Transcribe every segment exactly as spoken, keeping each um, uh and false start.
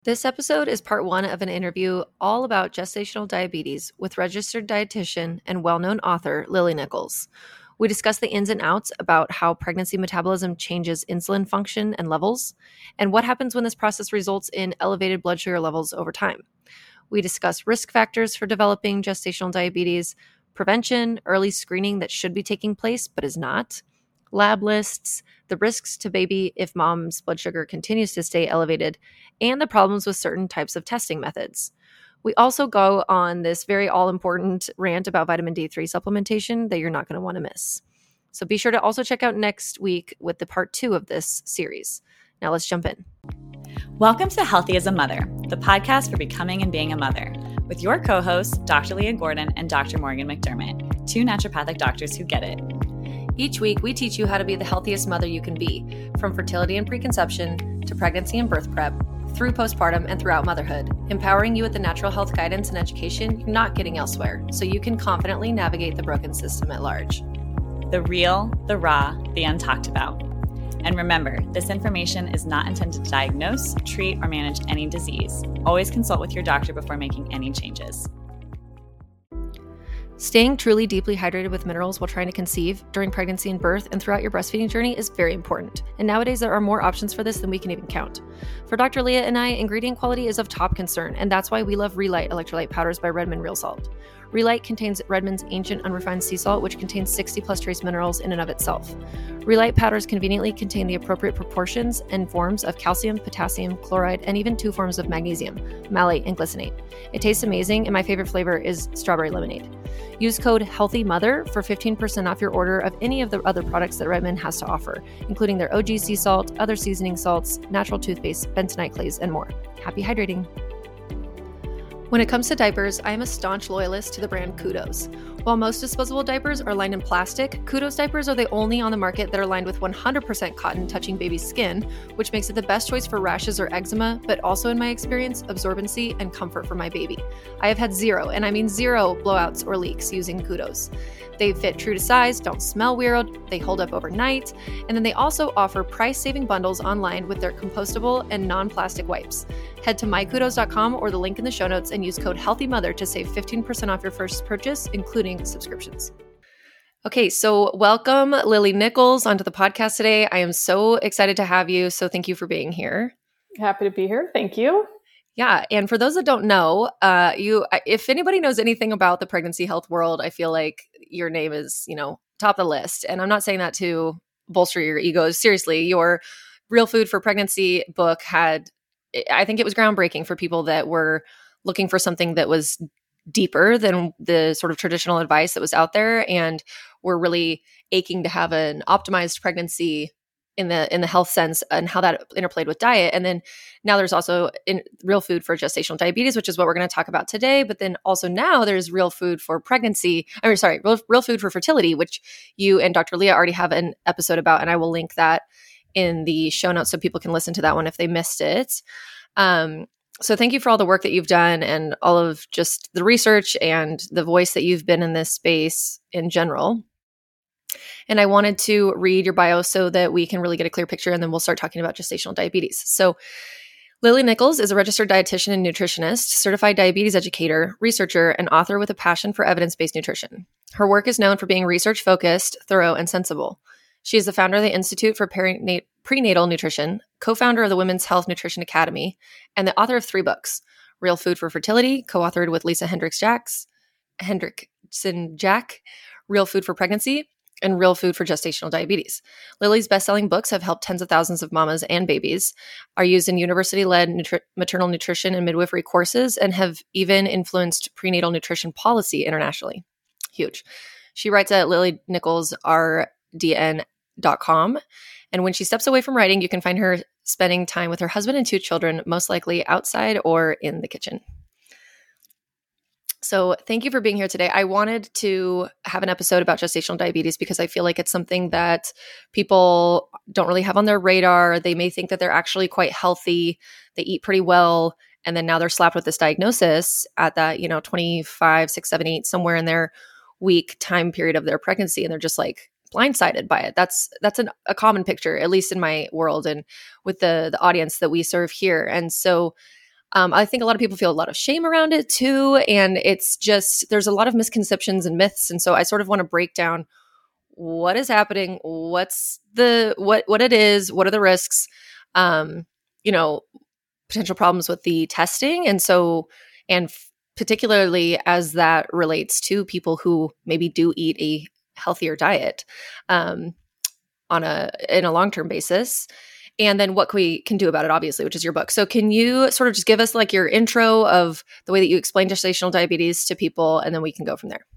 This episode is part one of an interview all about gestational diabetes with registered dietitian and well-known author Lily Nichols. We discuss the ins and outs about how pregnancy metabolism changes insulin function and levels, and what happens when this process results in elevated blood sugar levels over time. We discuss risk factors for developing gestational diabetes, prevention, early screening that should be taking place but is not, lab lists, the risks to baby if mom's blood sugar continues to stay elevated, and the problems with certain types of testing methods. We also go on this very all-important rant about vitamin D three supplementation that you're not going to want to miss. So be sure to also check out next week with the part two of this series. Now let's jump in. Welcome to Healthy as a Mother, the podcast for becoming and being a mother, with your co-hosts, Doctor Leah Gordon and Doctor Morgan McDermott, two naturopathic doctors who get it. Each week, we teach you how to be the healthiest mother you can be, from fertility and preconception to pregnancy and birth prep, through postpartum and throughout motherhood, empowering you with the natural health guidance and education you're not getting elsewhere, so you can confidently navigate the broken system at large. The real, the raw, the untalked about. And remember, this information is not intended to diagnose, treat, or manage any disease. Always consult with your doctor before making any changes. Staying truly deeply hydrated with minerals while trying to conceive, during pregnancy and birth, and throughout your breastfeeding journey is very important. And nowadays, there are more options for this than we can even count. For Doctor Leah and I, ingredient quality is of top concern, and that's why we love Relight electrolyte powders by Redmond Real Salt. Relight contains Redmond's ancient unrefined sea salt, which contains sixty plus trace minerals in and of itself. Relight powders conveniently contain the appropriate proportions and forms of calcium, potassium, chloride, and even two forms of magnesium, malate and glycinate. It tastes amazing, and my favorite flavor is strawberry lemonade. Use code HEALTHYMOTHER for fifteen percent off your order of any of the other products that Redmond has to offer, including their O G sea salt, other seasoning salts, natural toothpaste, bentonite clays, and more. Happy hydrating! When it comes to diapers, I am a staunch loyalist to the brand Kudos. While most disposable diapers are lined in plastic, Kudos diapers are the only on the market that are lined with one hundred percent cotton touching baby's skin, which makes it the best choice for rashes or eczema, but also in my experience, absorbency and comfort for my baby. I have had zero, and I mean zero, blowouts or leaks using Kudos. They fit true to size, don't smell weird, they hold up overnight, and then they also offer price-saving bundles online with their compostable and non-plastic wipes. Head to my kudos dot com or the link in the show notes and use code HEALTHYMOTHER to save fifteen percent off your first purchase, including subscriptions. Okay, so welcome Lily Nichols onto the podcast today. I am so excited to have you, so thank you for being here. Happy to be here. Thank you. Yeah, and for those that don't know, uh, you, if anybody knows anything about the pregnancy health world, I feel like your name is, you know, top of the list. And I'm not saying that to bolster your egos. Seriously, your Real Food for Pregnancy book had, I think it was groundbreaking for people that were looking for something that was deeper than the sort of traditional advice that was out there, and were really aching to have an optimized pregnancy in the in the health sense and how that interplayed with diet. And then now there's also in Real Food for Gestational Diabetes, which is what we're going to talk about today. But then also now there's Real Food for Pregnancy. I mean, sorry, Real, Real Food for Fertility, which you and Doctor Leah already have an episode about, and I will link that in the show notes so people can listen to that one if they missed it. Um, so thank you for all the work that you've done and all of just the research and the voice that you've been in this space in general. And I wanted to read your bio so that we can really get a clear picture, and then we'll start talking about gestational diabetes. So Lily Nichols is a registered dietitian and nutritionist, certified diabetes educator, researcher, and author with a passion for evidence-based nutrition. Her work is known for being research-focused, thorough, and sensible. She is the founder of the Institute for Perinat- Prenatal Nutrition, co-founder of the Women's Health Nutrition Academy, and the author of three books, Real Food for Fertility, co-authored with Lisa Hendricks-Jacks, Hendrickson-Jack, Real Food for Pregnancy, and Real Food for Gestational Diabetes. Lily's best-selling books have helped tens of thousands of mamas and babies, are used in university-led nutri- maternal nutrition and midwifery courses, and have even influenced prenatal nutrition policy internationally. Huge. She writes at lily nichols r d n dot com, and when she steps away from writing, you can find her spending time with her husband and two children, most likely outside or in the kitchen. So thank you for being here today. I wanted to have an episode about gestational diabetes because I feel like it's something that people don't really have on their radar. They may think that they're actually quite healthy. They eat pretty well. And then now they're slapped with this diagnosis at that, you know, twenty-five, six, seven, eight, somewhere in their week time period of their pregnancy. And they're just like blindsided by it. That's that's an, a common picture, at least in my world and with the the audience that we serve here. And so Um, I think a lot of people feel a lot of shame around it too. And it's just, there's a lot of misconceptions and myths. And so I sort of want to break down what is happening, what's the, what, what it is, what are the risks, um, you know, potential problems with the testing. And so, and f- particularly as that relates to people who maybe do eat a healthier diet, um, on a, in a long-term basis. And then what we can do about it, obviously, which is your book. So can you sort of just give us like your intro of the way that you explain gestational diabetes to people, and then we can go from there?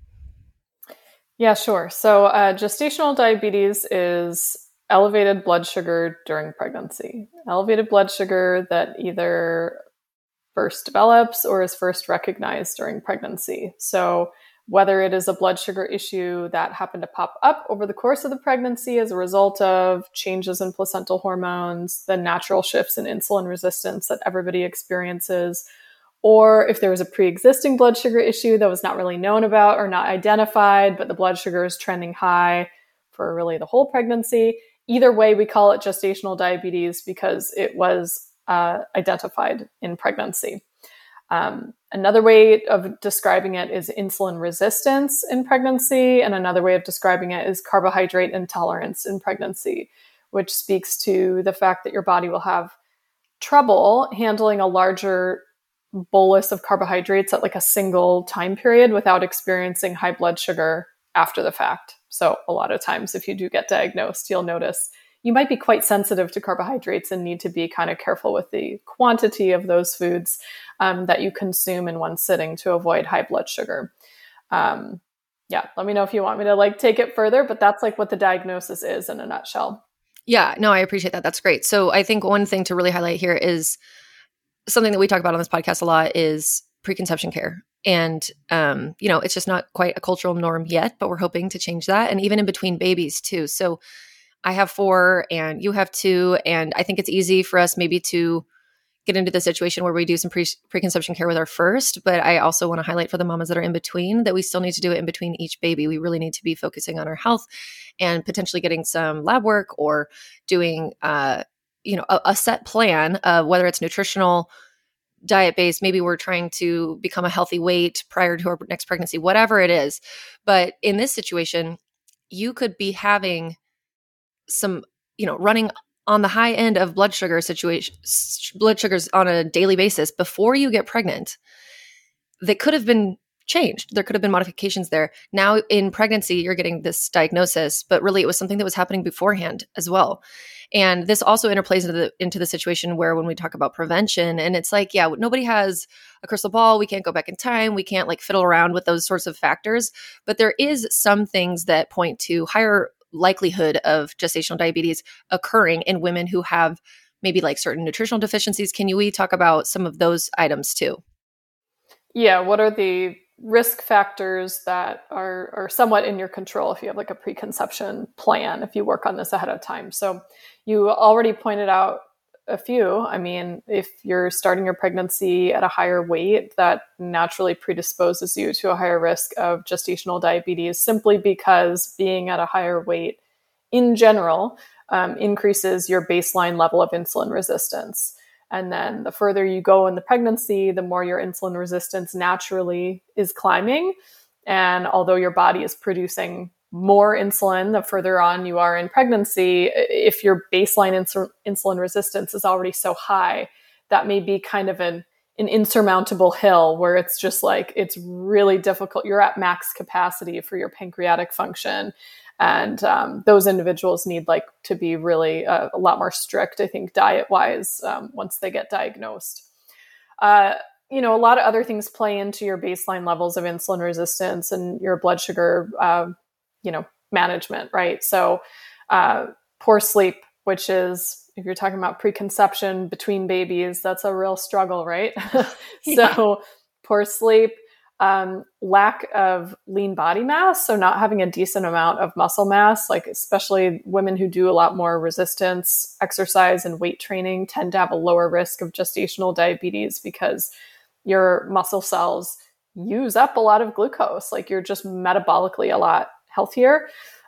Yeah, sure. So uh, gestational diabetes is elevated blood sugar during pregnancy. Elevated blood sugar that either first develops or is first recognized during pregnancy. So whether it is a blood sugar issue that happened to pop up over the course of the pregnancy as a result of changes in placental hormones, the natural shifts in insulin resistance that everybody experiences, or if there was a pre-existing blood sugar issue that was not really known about or not identified, but the blood sugar is trending high for really the whole pregnancy. Either way, we call it gestational diabetes because it was uh, identified in pregnancy. Um, another way of describing it is insulin resistance in pregnancy, and another way of describing it is carbohydrate intolerance in pregnancy, which speaks to the fact that your body will have trouble handling a larger bolus of carbohydrates at like a single time period without experiencing high blood sugar after the fact. So a lot of times if you do get diagnosed, you'll notice you might be quite sensitive to carbohydrates and need to be kind of careful with the quantity of those foods um, that you consume in one sitting to avoid high blood sugar. Um, yeah, let me know if you want me to like take it further, but that's like what the diagnosis is in a nutshell. Yeah, no, I appreciate that. That's great. So I think one thing to really highlight here is something that we talk about on this podcast a lot is preconception care. And, um, you know, it's just not quite a cultural norm yet, but we're hoping to change that. And even in between babies too. So I have four and you have two. And I think it's easy for us maybe to get into the situation where we do some pre- preconception care with our first. But I also want to highlight for the mamas that are in between that we still need to do it in between each baby. We really need to be focusing on our health and potentially getting some lab work or doing, uh, you know, a, a set plan of whether it's nutritional, diet-based, maybe we're trying to become a healthy weight prior to our next pregnancy, whatever it is. But in this situation, you could be having some, you know, running on the high end of blood sugar situation, blood sugars on a daily basis before you get pregnant that could have been changed. There could have been modifications there. Now in pregnancy, you're getting this diagnosis, but really it was something that was happening beforehand as well. And this also interplays into the, into the situation where when we talk about prevention, and it's like, yeah, nobody has a crystal ball. We can't go back in time. We can't like fiddle around with those sorts of factors. But there is some things that point to higher likelihood of gestational diabetes occurring in women who have maybe like certain nutritional deficiencies. Can you we talk about some of those items too? Yeah. What are the risk factors that are, are somewhat in your control if you have like a preconception plan, if you work on this ahead of time? So you already pointed out a few. I mean, if you're starting your pregnancy at a higher weight, that naturally predisposes you to a higher risk of gestational diabetes simply because being at a higher weight in general um, increases your baseline level of insulin resistance. And then the further you go in the pregnancy, the more your insulin resistance naturally is climbing. And although your body is producing more insulin the further on you are in pregnancy, if your baseline ins- insulin resistance is already so high, that may be kind of an, an insurmountable hill where it's just like, it's really difficult. You're at max capacity for your pancreatic function. And um, those individuals need like to be really uh, a lot more strict, I think, diet-wise um, once they get diagnosed. Uh, you know, a lot of other things play into your baseline levels of insulin resistance and your blood sugar, uh, you know, management, right? So uh, poor sleep, which is, if you're talking about preconception between babies, that's a real struggle, right? Yeah. So poor sleep. Um, lack of lean body mass, so not having a decent amount of muscle mass, like especially women who do a lot more resistance exercise and weight training tend to have a lower risk of gestational diabetes because your muscle cells use up a lot of glucose, like you're just metabolically a lot healthier.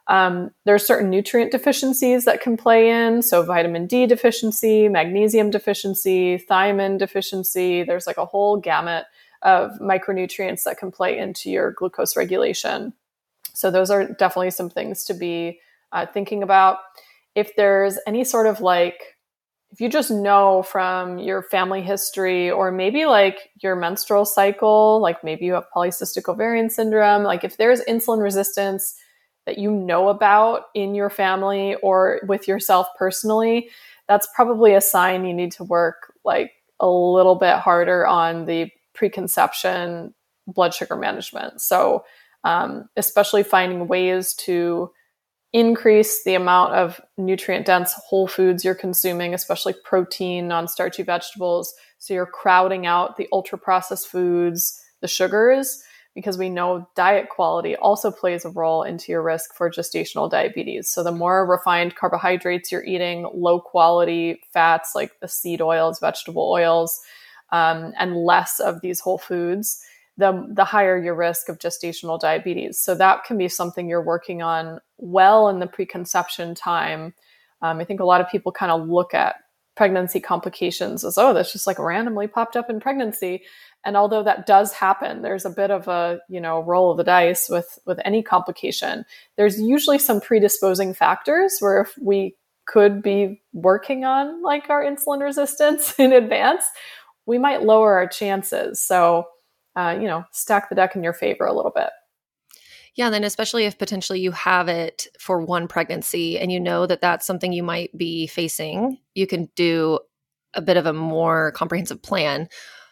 Um, there are certain nutrient deficiencies that can play in. So vitamin D deficiency, magnesium deficiency, thiamine deficiency. There's like a whole gamut of micronutrients that can play into your glucose regulation. So those are definitely some things to be uh, thinking about. If there's any sort of like, if you just know from your family history, or maybe like your menstrual cycle, like maybe you have polycystic ovarian syndrome, like if there's insulin resistance that you know about in your family or with yourself personally, that's probably a sign you need to work like a little bit harder on the preconception blood sugar management. So um, especially finding ways to increase the amount of nutrient-dense whole foods you're consuming, especially protein, non-starchy vegetables. So you're crowding out the ultra-processed foods, the sugars, because we know diet quality also plays a role into your risk for gestational diabetes. So the more refined carbohydrates you're eating, low-quality fats like the seed oils, vegetable oils, um, and less of these whole foods, the, the higher your risk of gestational diabetes. So that can be something you're working on well in the preconception time. Um, I think a lot of people kind of look at pregnancy complications as, oh, that's just like randomly popped up in pregnancy. And although that does happen, there's a bit of a, you know, roll of the dice with, with any complication. There's usually some predisposing factors where if we could be working on like our insulin resistance in advance, we might lower our chances. So Uh, you know, stack the deck in your favor a little bit. Yeah, and then especially if potentially you have it for one pregnancy and you know that that's something you might be facing, you can do a bit of a more comprehensive plan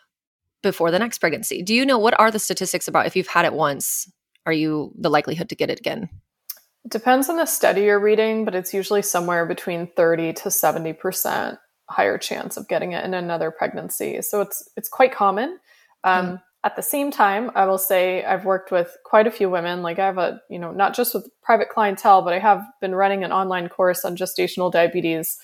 before the next pregnancy. Do you know, what are the statistics about if you've had it once, are you the likelihood to get it again? It depends on the study you're reading, but it's usually somewhere between thirty to seventy percent higher chance of getting it in another pregnancy. So it's it's quite common. Um, mm. At the same time, I will say I've worked with quite a few women. Like I have a, you know, not just with private clientele, but I have been running an online course on gestational diabetes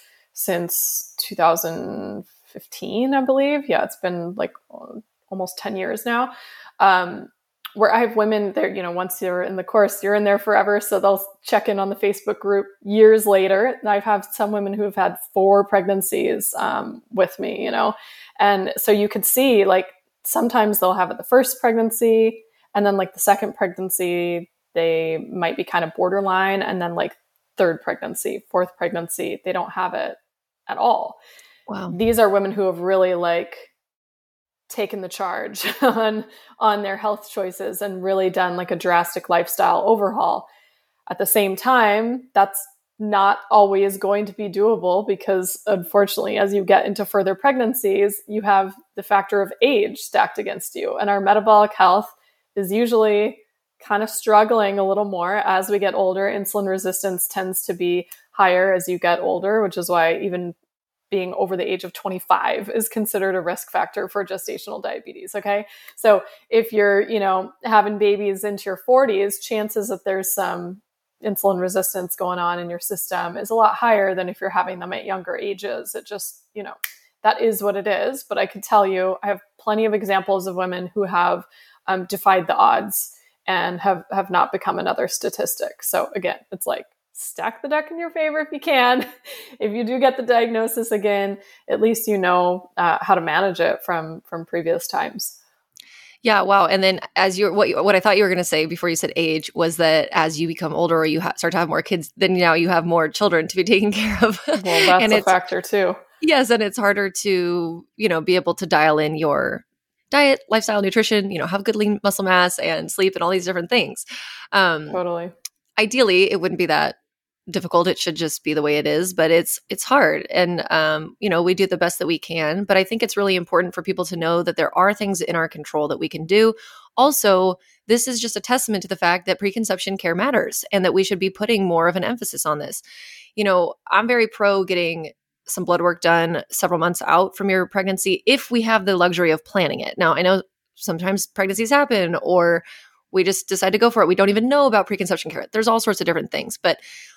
since two thousand fifteen, I believe. Yeah, it's been like almost ten years now. Um, where I have women there, you know, once you're in the course, you're in there forever. So they'll check in on the Facebook group years later. And I've had some women who have had four pregnancies um, with me, you know, and so you could see like, sometimes they'll have it the first pregnancy, and then like the second pregnancy, they might be kind of borderline. And then like third pregnancy, fourth pregnancy, they don't have it at all. Wow. These are women who have really like taken the charge on, on their health choices and really done like a drastic lifestyle overhaul. At the same time, that's not always going to be doable because unfortunately, as you get into further pregnancies, you have the factor of age stacked against you. And our metabolic health is usually kind of struggling a little more as we get older. Insulin resistance tends to be higher as you get older, which is why even being over the age of twenty-five is considered a risk factor for gestational diabetes. Okay. So if you're, you know, having babies into your forties, chances that there's some insulin resistance going on in your system is a lot higher than if you're having them at younger ages. It just, you know, that is what it is. But I can tell you, I have plenty of examples of women who have um, defied the odds and have, have not become another statistic. So again, it's like stack the deck in your favor if you can. If you do get the diagnosis again, at least you know uh, how to manage it from, from previous times. Yeah. Wow. And then as you're, what, what I thought you were going to say before you said age was that as you become older or you ha- start to have more kids, then now you have more children to be taken care of. Well, that's and a factor too. Yes. And it's harder to, you know, be able to dial in your diet, lifestyle, nutrition, you know, have good lean muscle mass and sleep and all these different things. Um, totally. Ideally, it wouldn't be that difficult. It should just be the way it is, but it's it's hard. And, um, you know, we do the best that we can. But I think it's really important for people to know that there are things in our control that we can do. Also, this is just a testament to the fact that preconception care matters and that we should be putting more of an emphasis on this. You know, I'm very pro getting some blood work done several months out from your pregnancy if we have the luxury of planning it. Now, I know sometimes pregnancies happen or we just decide to go for it. We don't even know about preconception care. There's all sorts of different things. But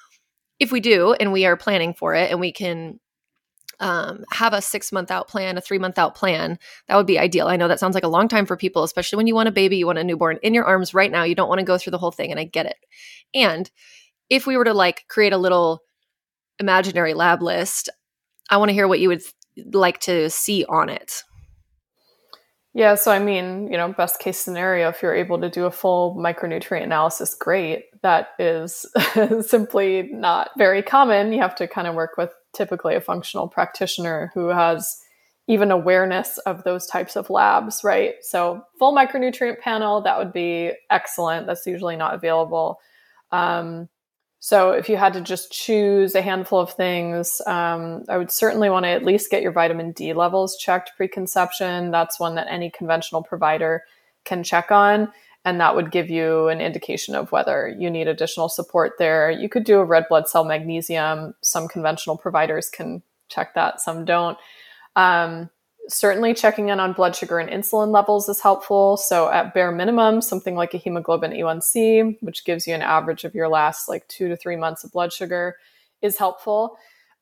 if we do, and we are planning for it, and we can um, have a six month out plan, a three month out plan, that would be ideal. I know that sounds like a long time for people, especially when you want a baby, you want a newborn in your arms right now. You don't want to go through the whole thing, and I get it. And if we were to like create a little imaginary lab list, I want to hear what you would th- like to see on it. Yeah, so I mean, you know, best case scenario, if you're able to do a full micronutrient analysis, great. That is simply not very common. You have to kind of work with typically a functional practitioner who has even awareness of those types of labs, right? So full micronutrient panel, that would be excellent. That's usually not available. Um, so if you had to just choose a handful of things, um, I would certainly want to at least get your vitamin D levels checked preconception. That's one that any conventional provider can check on. And that would give you an indication of whether you need additional support there. You could do a red blood cell magnesium. Some conventional providers can check that, some don't. Um, certainly checking in on blood sugar and insulin levels is helpful. So at bare minimum, something like a hemoglobin A one C, which gives you an average of your last like two to three months of blood sugar, is helpful.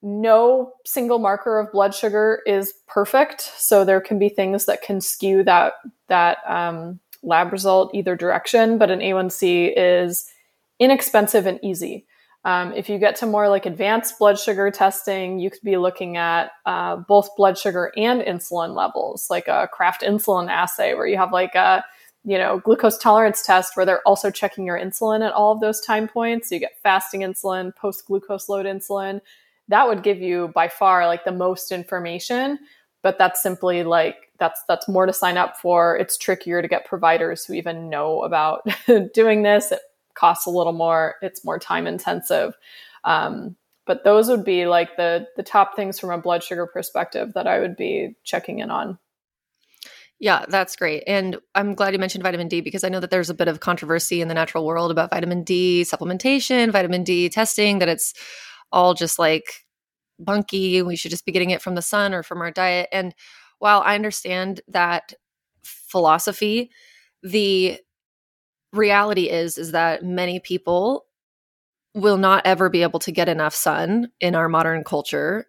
No single marker of blood sugar is perfect. So there can be things that can skew that, that um, lab result either direction, but an A one C is inexpensive and easy. Um, if you get to more like advanced blood sugar testing, you could be looking at uh, both blood sugar and insulin levels, like a Kraft insulin assay where you have like a, you know, glucose tolerance test where they're also checking your insulin at all of those time points. So you get fasting insulin, post glucose load insulin. That would give you by far like the most information, but that's simply like, that's, that's more to sign up for. It's trickier to get providers who even know about doing this. It costs a little more. It's more time intensive. Um, but those would be like the, the top things from a blood sugar perspective that I would be checking in on. Yeah, that's great. And I'm glad you mentioned vitamin D because I know that there's a bit of controversy in the natural world about vitamin D supplementation, vitamin D testing, that it's all just like bunky. We should just be getting it from the sun or from our diet. And while I understand that philosophy, the reality is, is that many people will not ever be able to get enough sun in our modern culture.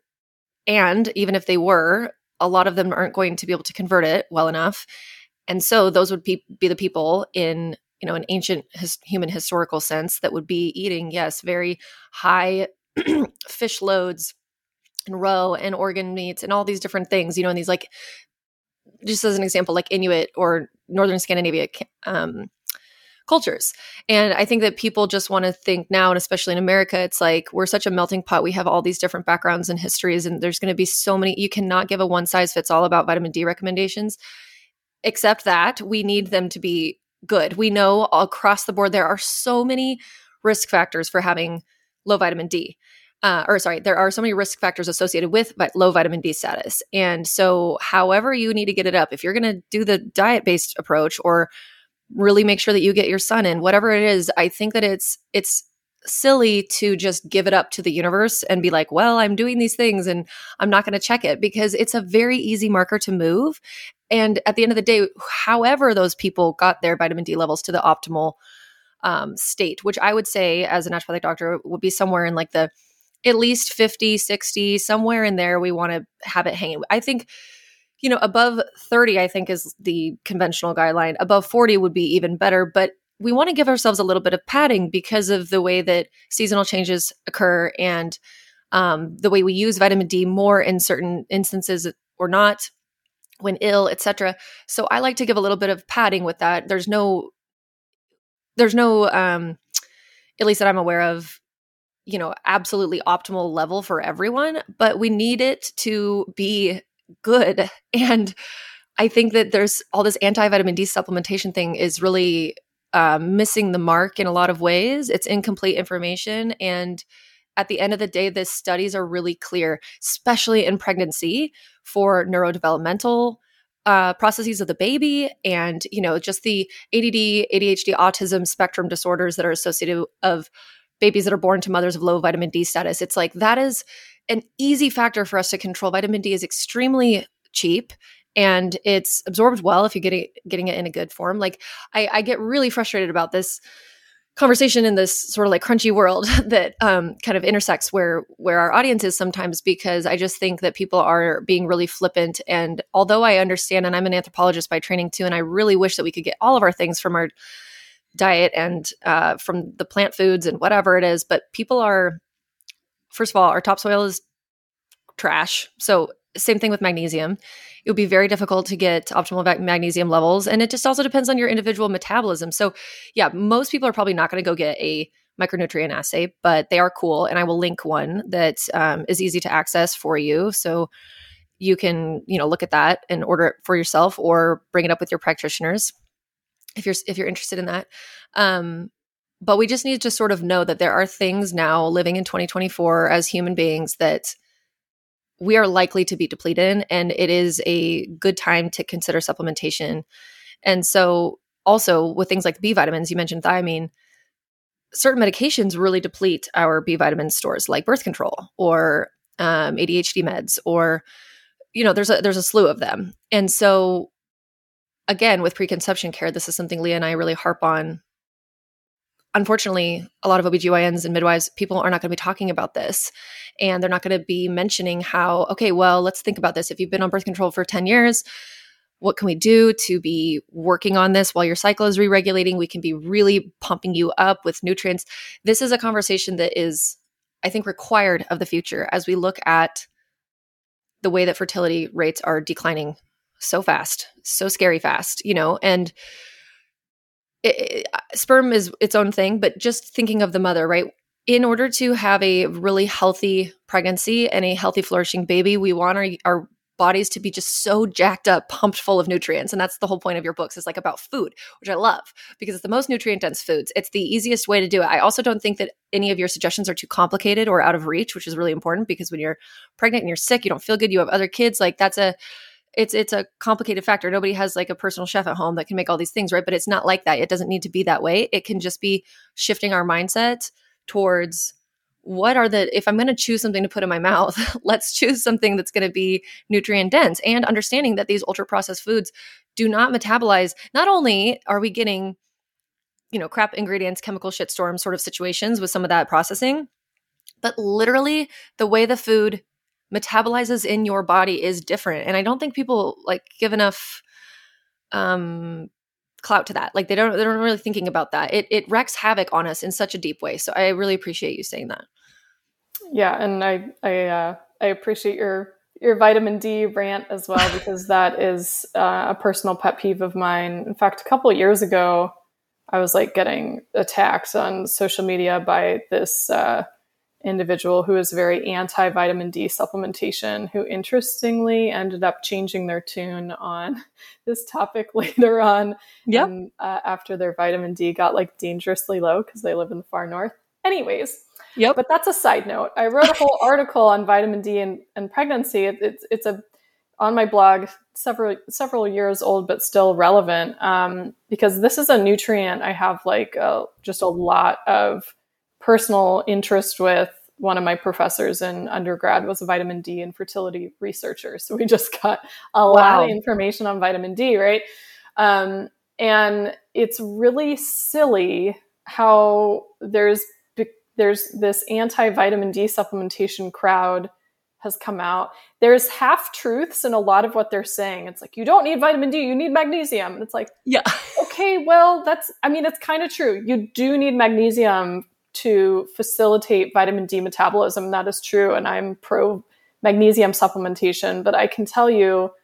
And even if they were, a lot of them aren't going to be able to convert it well enough. And so those would be, be the people in, you know, an ancient his, human historical sense that would be eating, yes, very high fish loads and roe and organ meats and all these different things, you know, and these like, just as an example, like Inuit or Northern Scandinavia um, cultures. And I think that people just want to think now, and especially in America, it's like we're such a melting pot. We have all these different backgrounds and histories, and there's going to be so many. You cannot give a one size fits all about vitamin D recommendations, except that we need them to be good. We know across the board there are so many risk factors for having low vitamin D. Uh, or sorry, there are so many risk factors associated with vi- low vitamin D status. And so however you need to get it up, if you're going to do the diet-based approach or really make sure that you get your sun in, whatever it is, I think that it's it's silly to just give it up to the universe and be like, well, I'm doing these things and I'm not going to check it, because it's a very easy marker to move. And at the end of the day, however those people got their vitamin D levels to the optimal um, state, which I would say as a naturopathic doctor would be somewhere in like the at least fifty, sixty, somewhere in there, we want to have it hanging. I think, you know, above thirty, I think is the conventional guideline. Above forty would be even better, but we want to give ourselves a little bit of padding because of the way that seasonal changes occur and um, the way we use vitamin D more in certain instances or not when ill, et cetera. So I like to give a little bit of padding with that. There's no, there's no, um, at least that I'm aware of, you know, absolutely optimal level for everyone, but we need it to be good. And I think that there's all this anti-vitamin D supplementation thing is really um, missing the mark in a lot of ways. It's incomplete information. And at the end of the day, the studies are really clear, especially in pregnancy for neurodevelopmental uh, processes of the baby and, you know, just the A D D, A D H D, autism spectrum disorders that are associated of babies that are born to mothers of low vitamin D status. It's like that is an easy factor for us to control. Vitamin D is extremely cheap and it's absorbed well if you're getting, getting it in a good form. Like I, I get really frustrated about this conversation in this sort of like crunchy world that um, kind of intersects where, where our audience is sometimes, because I just think that people are being really flippant. And although I understand, and I'm an anthropologist by training too, and I really wish that we could get all of our things from our diet and uh, from the plant foods and whatever it is. But people are, first of all, our topsoil is trash. So same thing with magnesium. It would be very difficult to get optimal magnesium levels. And it just also depends on your individual metabolism. So yeah, most people are probably not going to go get a micronutrient assay, but they are cool. And I will link one that um, is easy to access for you. So you can, you know, look at that and order it for yourself or bring it up with your practitioners if you're, if you're interested in that. Um, but we just need to sort of know that there are things now living in twenty twenty-four as human beings that we are likely to be depleted in, and it is a good time to consider supplementation. And so also with things like B vitamins, you mentioned thiamine, certain medications really deplete our B vitamin stores, like birth control or um, A D H D meds, or, you know, there's a, there's a slew of them. And so again, with preconception care, this is something Leah and I really harp on. Unfortunately, a lot of O B G Y Ns and midwives, people are not going to be talking about this. And they're not going to be mentioning how, okay, well, let's think about this. If you've been on birth control for ten years, what can we do to be working on this while your cycle is re-regulating? We can be really pumping you up with nutrients. This is a conversation that is, I think, required of the future as we look at the way that fertility rates are declining so fast, so scary fast, you know, and It, it, sperm is its own thing, but just thinking of the mother, right? In order to have a really healthy pregnancy and a healthy flourishing baby, we want our, our bodies to be just so jacked up, pumped full of nutrients. And that's the whole point of your books, is like about food, which I love because it's the most nutrient dense foods. It's the easiest way to do it. I also don't think that any of your suggestions are too complicated or out of reach, which is really important because when you're pregnant and you're sick, you don't feel good, you have other kids, like that's a It's it's a complicated factor. Nobody has like a personal chef at home that can make all these things, right? But it's not like that. It doesn't need to be that way. It can just be shifting our mindset towards what are the, if I'm going to choose something to put in my mouth, let's choose something that's going to be nutrient dense, and understanding that these ultra processed foods do not metabolize. Not only are we getting, you know, crap ingredients, chemical shitstorm sort of situations with some of that processing, but literally the way the food metabolizes in your body is different. And I don't think people like give enough um, clout to that. Like they don't, they're not really thinking about that. It it wreaks havoc on us in such a deep way. So I really appreciate you saying that. Yeah. And I, I, uh, I appreciate your, your vitamin D rant as well, because that is uh, a personal pet peeve of mine. In fact, a couple of years ago, I was like getting attacked on social media by this, uh, individual who is very anti-vitamin D supplementation, who interestingly ended up changing their tune on this topic later on. Yeah. And, uh, after their vitamin D got like dangerously low because they live in the far north. Anyways. Yep. But that's a side note. I wrote a whole article on vitamin D and, and pregnancy. It, it's it's a on my blog, several several years old, but still relevant, um, because this is a nutrient I have like uh, just a lot of personal interest with. One of my professors in undergrad was a vitamin D and fertility researcher. So we just got a wow. lot of information on vitamin D, right? Um, and it's really silly how there's there's this anti-vitamin D supplementation crowd has come out. There's half truths in a lot of what they're saying. It's like, you don't need vitamin D, you need magnesium. And it's like, yeah, okay, well, that's, I mean, it's kind of true. You do need magnesium to facilitate vitamin D metabolism. That is true. And I'm pro magnesium supplementation, but I can tell you,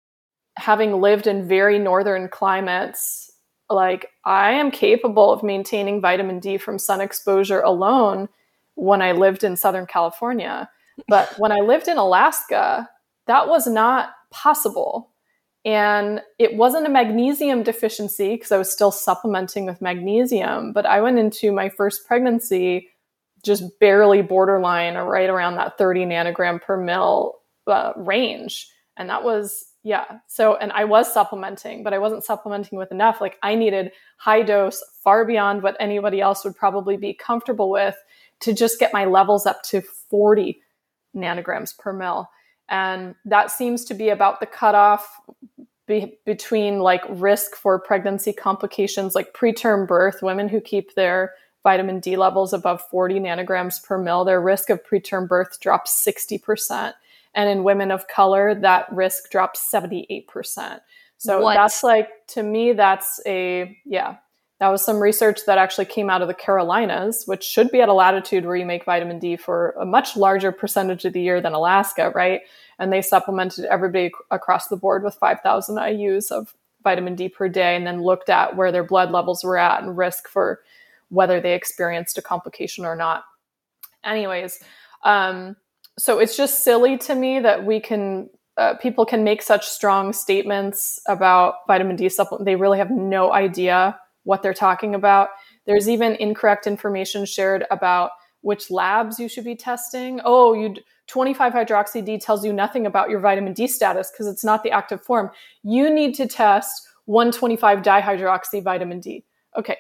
having lived in very northern climates, like I am capable of maintaining vitamin D from sun exposure alone when I lived in Southern California. But when I lived in Alaska, that was not possible. And it wasn't a magnesium deficiency because I was still supplementing with magnesium, but I went into my first pregnancy just barely borderline or right around that thirty nanogram per mil uh, range. And that was, yeah. So, and I was supplementing, but I wasn't supplementing with enough. Like I needed high dose far beyond what anybody else would probably be comfortable with to just get my levels up to forty nanograms per mil. And that seems to be about the cutoff be- between like risk for pregnancy complications, like preterm birth. Women who keep their vitamin D levels above forty nanograms per mil, their risk of preterm birth drops sixty percent. And in women of color, that risk drops seventy-eight percent. So what? That's like, to me, that's a, yeah, That was some research that actually came out of the Carolinas, which should be at a latitude where you make vitamin D for a much larger percentage of the year than Alaska, right? And they supplemented everybody across the board with five thousand I U's of vitamin D per day, and then looked at where their blood levels were at and risk for whether they experienced a complication or not. Anyways, um, so it's just silly to me that we can, uh, people can make such strong statements about vitamin D supplement. They really have no idea what they're talking about. There's even incorrect information shared about which labs you should be testing. Oh, you twenty-five hydroxy D tells you nothing about your vitamin D status because it's not the active form. You need to test one twenty-five dihydroxy vitamin D. Okay.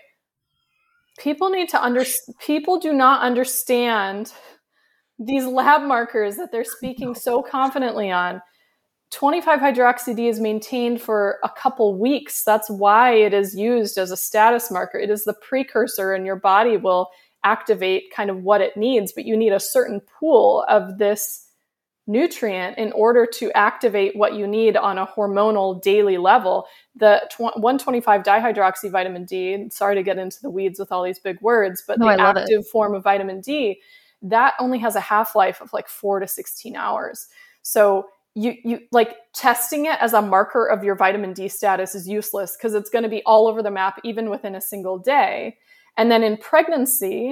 People need to under, people do not understand these lab markers that they're speaking so confidently on. twenty-five hydroxy D is maintained for a couple weeks. That's why it is used as a status marker. It is the precursor, and your body will activate kind of what it needs, but you need a certain pool of this nutrient in order to activate what you need on a hormonal daily level. The one twenty-five dihydroxy vitamin D, sorry to get into the weeds with all these big words, but no, the active it. form of vitamin D, that only has a half-life of like four to sixteen hours. So you, you like testing it as a marker of your vitamin D status is useless because it's going to be all over the map, even within a single day. And then in pregnancy,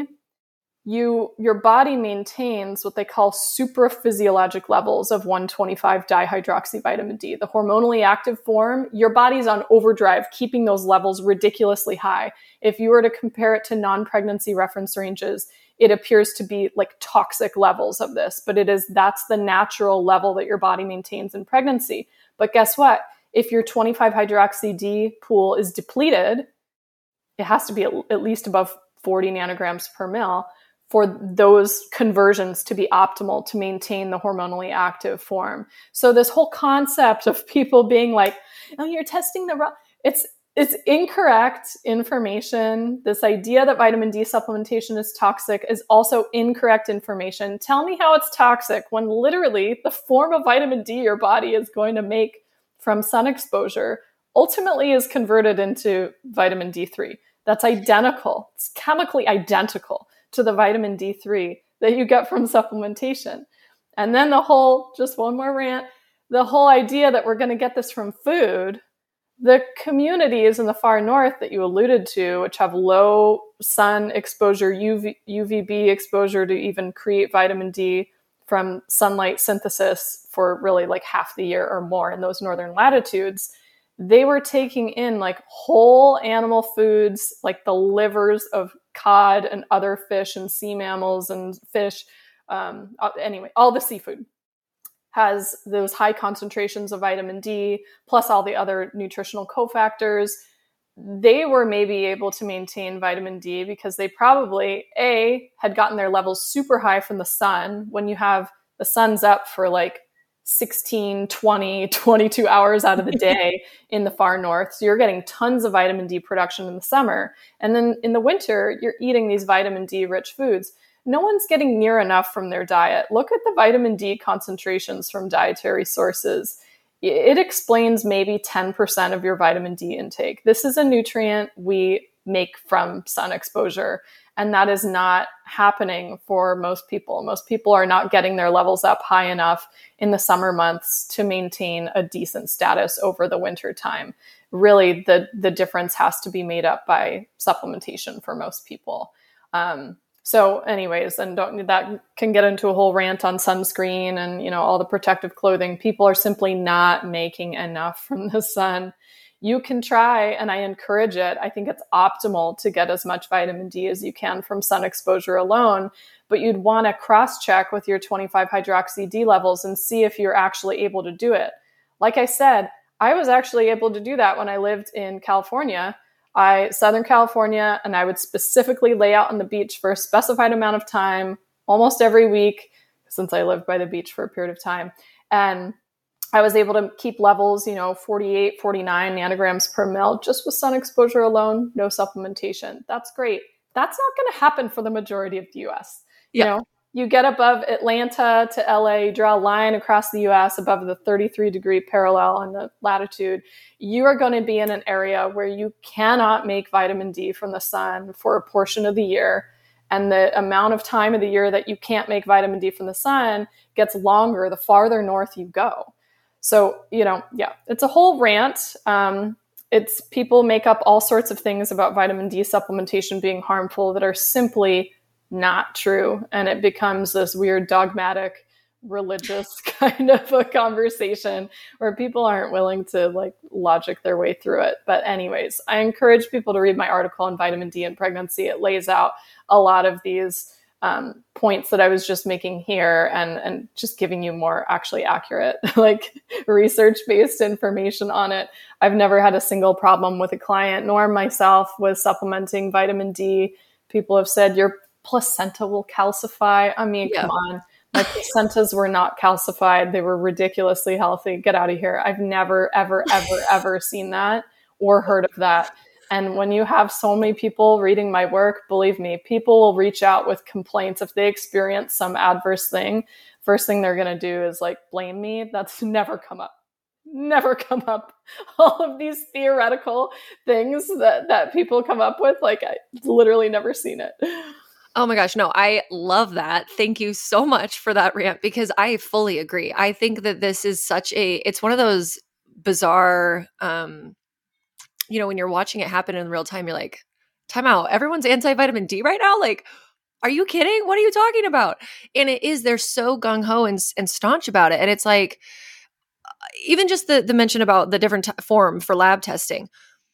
you your body maintains what they call supraphysiologic levels of one twenty-five dihydroxy vitamin D. The hormonally active form, your body's on overdrive, keeping those levels ridiculously high. If you were to compare it to non-pregnancy reference ranges, it appears to be like toxic levels of this, but it is that's the natural level that your body maintains in pregnancy. But guess what? If your twenty-five hydroxy D pool is depleted, it has to be at, at least above forty nanograms per mil for those conversions to be optimal to maintain the hormonally active form. So this whole concept of people being like, oh, you're testing the wrong, it's, it's incorrect information. This idea that vitamin D supplementation is toxic is also incorrect information. Tell me how it's toxic when literally the form of vitamin D your body is going to make from sun exposure ultimately is converted into vitamin D three. That's identical. It's chemically identical to the vitamin D three that you get from supplementation. And then the whole, just one more rant, the whole idea that we're going to get this from food, the communities in the far north that you alluded to, which have low sun exposure, U V, U V B exposure to even create vitamin D from sunlight synthesis for really like half the year or more in those northern latitudes, they were taking in like whole animal foods, like the livers of cod and other fish and sea mammals and fish. Um, anyway, all the seafood has those high concentrations of vitamin D, plus all the other nutritional cofactors. They were maybe able to maintain vitamin D because they probably, A, had gotten their levels super high from the sun. When you have the sun's up for like sixteen, twenty, twenty-two hours out of the day in the far north. So you're getting tons of vitamin D production in the summer. And then in the winter, you're eating these vitamin D rich foods. No one's getting near enough from their diet. Look at the vitamin D concentrations from dietary sources. It explains maybe ten percent of your vitamin D intake. This is a nutrient we make from sun exposure. And that is not happening for most people. Most people are not getting their levels up high enough in the summer months to maintain a decent status over the winter time. Really, the, the difference has to be made up by supplementation for most people. Um, so anyways, and don't, that can get into a whole rant on sunscreen and, you know, all the protective clothing. People are simply not making enough from the sun. You can try, and I encourage it. I think it's optimal to get as much vitamin D as you can from sun exposure alone, but you'd want to cross-check with your twenty-five hydroxy D levels and see if you're actually able to do it. Like I said, I was actually able to do that when I lived in California. I, Southern California, and I would specifically lay out on the beach for a specified amount of time, almost every week, since I lived by the beach for a period of time. And I was able to keep levels, you know, forty-eight, forty-nine nanograms per mil just with sun exposure alone, no supplementation. That's great. That's not going to happen for the majority of the U S. You yeah. know, you get above Atlanta to L A, you draw a line across the U S above the thirty-three degree parallel on the latitude, you are going to be in an area where you cannot make vitamin D from the sun for a portion of the year. And the amount of time of the year that you can't make vitamin D from the sun gets longer the farther north you go. So, you know, yeah, it's a whole rant. Um, it's people make up all sorts of things about vitamin D supplementation being harmful that are simply not true. And it becomes this weird dogmatic religious kind of a conversation where people aren't willing to like logic their way through it. But anyways, I encourage people to read my article on vitamin D and pregnancy. It lays out a lot of these um, points that I was just making here and, and just giving you more actually accurate, like research-based information on it. I've never had a single problem with a client nor myself with supplementing vitamin D. People have said your placenta will calcify. I mean, yeah. Come on. My placentas were not calcified. They were ridiculously healthy. Get out of here. I've never, ever, ever, ever seen that or heard of that. And when you have so many people reading my work, believe me, people will reach out with complaints if they experience some adverse thing. First thing they're going to do is like blame me. That's never come up. Never come up. All of these theoretical things that, that people come up with, like I literally never seen it. Oh my gosh, no, I love that. Thank you so much for that rant because I fully agree. I think that this is such a, it's one of those bizarre, um, you know, when you're watching it happen in real time, you're like, time out, everyone's anti-vitamin D right now? Like, are you kidding? What are you talking about? And it is, they're so gung-ho and, and staunch about it. And it's like, even just the, the mention about the different t- form for lab testing.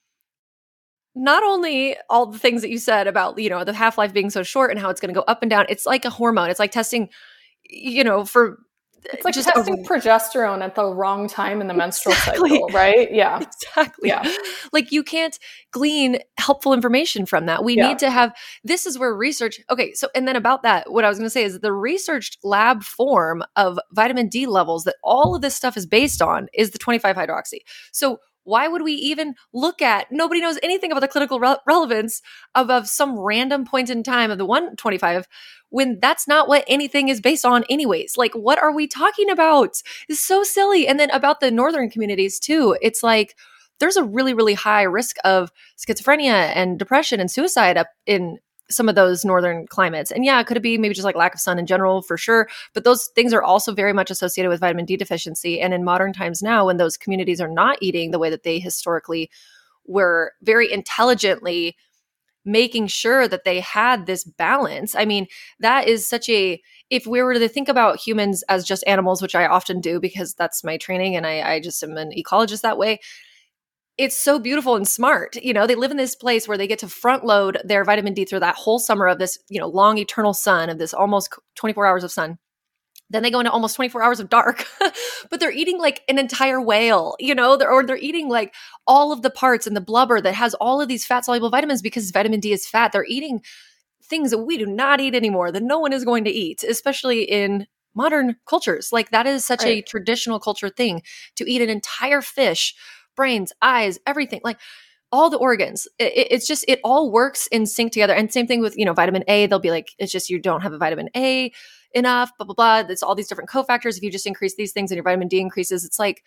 Not only all the things that you said about, you know, the half-life being so short and how it's going to go up and down. It's like a hormone. It's like testing, you know, for it's like just testing a, progesterone at the wrong time in the menstrual exactly. cycle, right? Yeah, exactly. Yeah. Like you can't glean helpful information from that. We yeah. need to have, this is where research, okay. So, and then about that, what I was going to say is the researched lab form of vitamin D levels that all of this stuff is based on is the twenty-five hydroxy. So why would we even look at, nobody knows anything about the clinical re- relevance of, of some random point in time of the one twenty-five when that's not what anything is based on anyways. Like, what are we talking about? It's so silly. And then about the northern communities too, it's like, there's a really, really high risk of schizophrenia and depression and suicide up in some of those northern climates. And yeah, could it be maybe just like lack of sun in general for sure? But those things are also very much associated with vitamin D deficiency. And in modern times now, when those communities are not eating the way that they historically were very intelligently making sure that they had this balance. I mean, that is such a, if we were to think about humans as just animals, which I often do because that's my training and I, I just am an ecologist that way. It's so beautiful and smart. You know, they live in this place where they get to front load their vitamin D through that whole summer of this, you know, long eternal sun, of this almost twenty-four hours of sun. Then they go into almost twenty-four hours of dark, but they're eating like an entire whale, you know, they're, or they're eating like all of the parts and the blubber that has all of these fat soluble vitamins because vitamin D is fat. They're eating things that we do not eat anymore, that no one is going to eat, especially in modern cultures. Like that is such right. a traditional culture thing to eat an entire fish, brains, eyes, everything, like all the organs. It, it's just, it all works in sync together. And same thing with, you know, vitamin A, they'll be like, it's just, you don't have a vitamin A enough, blah, blah, blah. It's all these different cofactors. If you just increase these things and your vitamin D increases, it's like,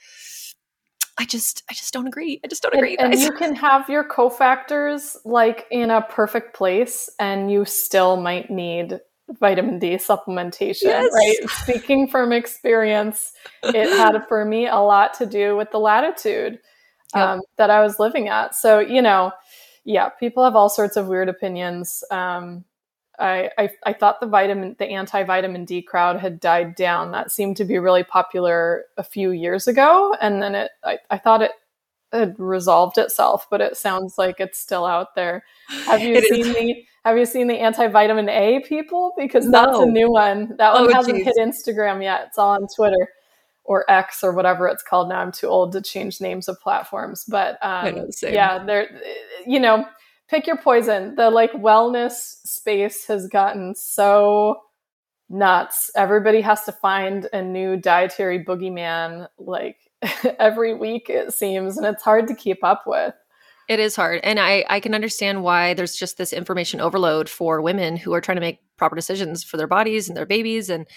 I just, I just don't agree. I just don't agree. And, and you can have your cofactors like in a perfect place and you still might need vitamin D supplementation, yes. right? Speaking from experience, it had for me a lot to do with the latitude um, yep. that I was living at. So, you know, yeah, people have all sorts of weird opinions. Um, I, I I thought the vitamin, the anti-vitamin D crowd had died down. That seemed to be really popular a few years ago. And then it, I, I thought it had resolved itself, but it sounds like it's still out there. Have you it seen is. the, have you seen the anti-vitamin A people? Because no. that's a new one. That one oh, hasn't geez. hit Instagram yet. It's all on Twitter or X or whatever it's called now. I'm too old to change names of platforms, but um, I know the same. yeah, they're, you know, pick your poison. The like wellness space has gotten so nuts. Everybody has to find a new dietary boogeyman like every week, it seems, and it's hard to keep up with. It is hard. And I, I can understand why there's just this information overload for women who are trying to make proper decisions for their bodies and their babies. And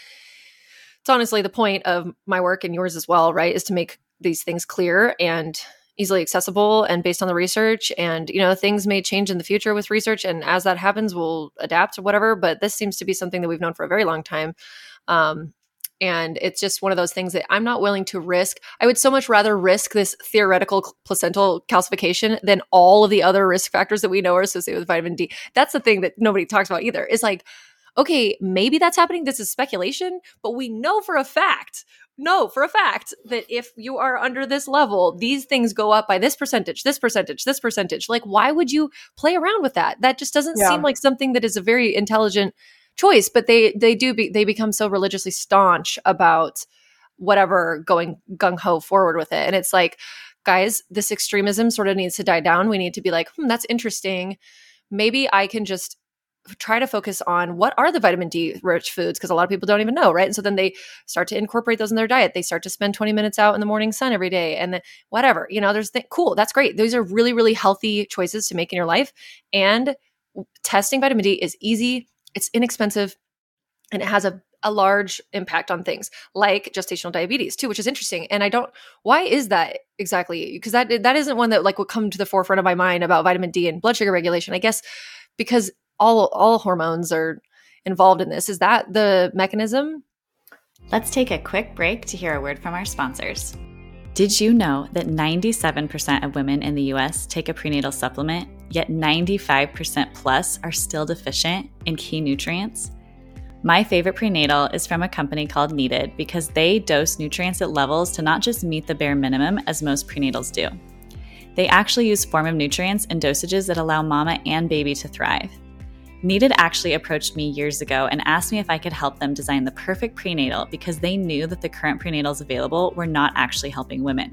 it's honestly the point of my work and yours as well, right? Is to make these things clear and easily accessible and based on the research. And, you know, things may change in the future with research. And as that happens, we'll adapt or whatever. But this seems to be something that we've known for a very long time. Um, and it's just one of those things that I'm not willing to risk. I would so much rather risk this theoretical placental calcification than all of the other risk factors that we know are associated with vitamin D. That's the thing that nobody talks about either. It's like, okay, maybe that's happening. This is speculation, but we know for a fact, no, for a fact that if you are under this level, these things go up by this percentage, this percentage, this percentage. Like, why would you play around with that? That just doesn't Yeah. seem like something that is a very intelligent choice, but they they do be, they become so religiously staunch about whatever going gung-ho forward with it. And it's like, guys, this extremism sort of needs to die down. We need to be like, hmm, that's interesting. Maybe I can just try to focus on what are the vitamin D rich foods, because a lot of people don't even know, right? And so then they start to incorporate those in their diet. They start to spend twenty minutes out in the morning sun every day, and then whatever, you know, there's th- cool. That's great. Those are really, really healthy choices to make in your life. And testing vitamin D is easy. It's inexpensive, and it has a, a large impact on things like gestational diabetes too, which is interesting. And I don't, why is that exactly? Because that, that isn't one that like would come to the forefront of my mind about vitamin D and blood sugar regulation. I guess because all, all hormones are involved in this. Is that the mechanism? Let's take a quick break to hear a word from our sponsors. Did you know that ninety-seven percent of women in the U S take a prenatal supplement, yet ninety-five percent plus are still deficient in key nutrients? My favorite prenatal is from a company called Needed because they dose nutrients at levels to not just meet the bare minimum as most prenatals do. They actually use form of nutrients and dosages that allow mama and baby to thrive. Needed actually approached me years ago and asked me if I could help them design the perfect prenatal because they knew that the current prenatals available were not actually helping women.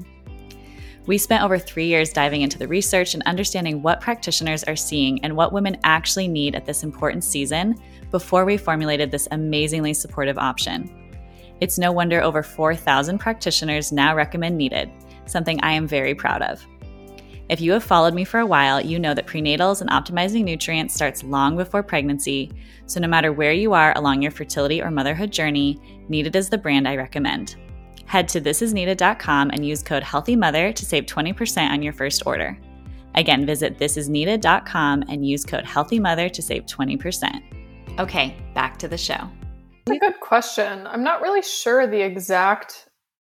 We spent over three years diving into the research and understanding what practitioners are seeing and what women actually need at this important season before we formulated this amazingly supportive option. It's no wonder over four thousand practitioners now recommend Needed, something I am very proud of. If you have followed me for a while, you know that prenatals and optimizing nutrients starts long before pregnancy, so no matter where you are along your fertility or motherhood journey, Needed is the brand I recommend. Head to this is needed dot com and use code HEALTHYMOTHER to save twenty percent on your first order. Again, visit this is needed dot com and use code HEALTHYMOTHER to save twenty percent. Okay, back to the show. That's a good question. I'm not really sure the exact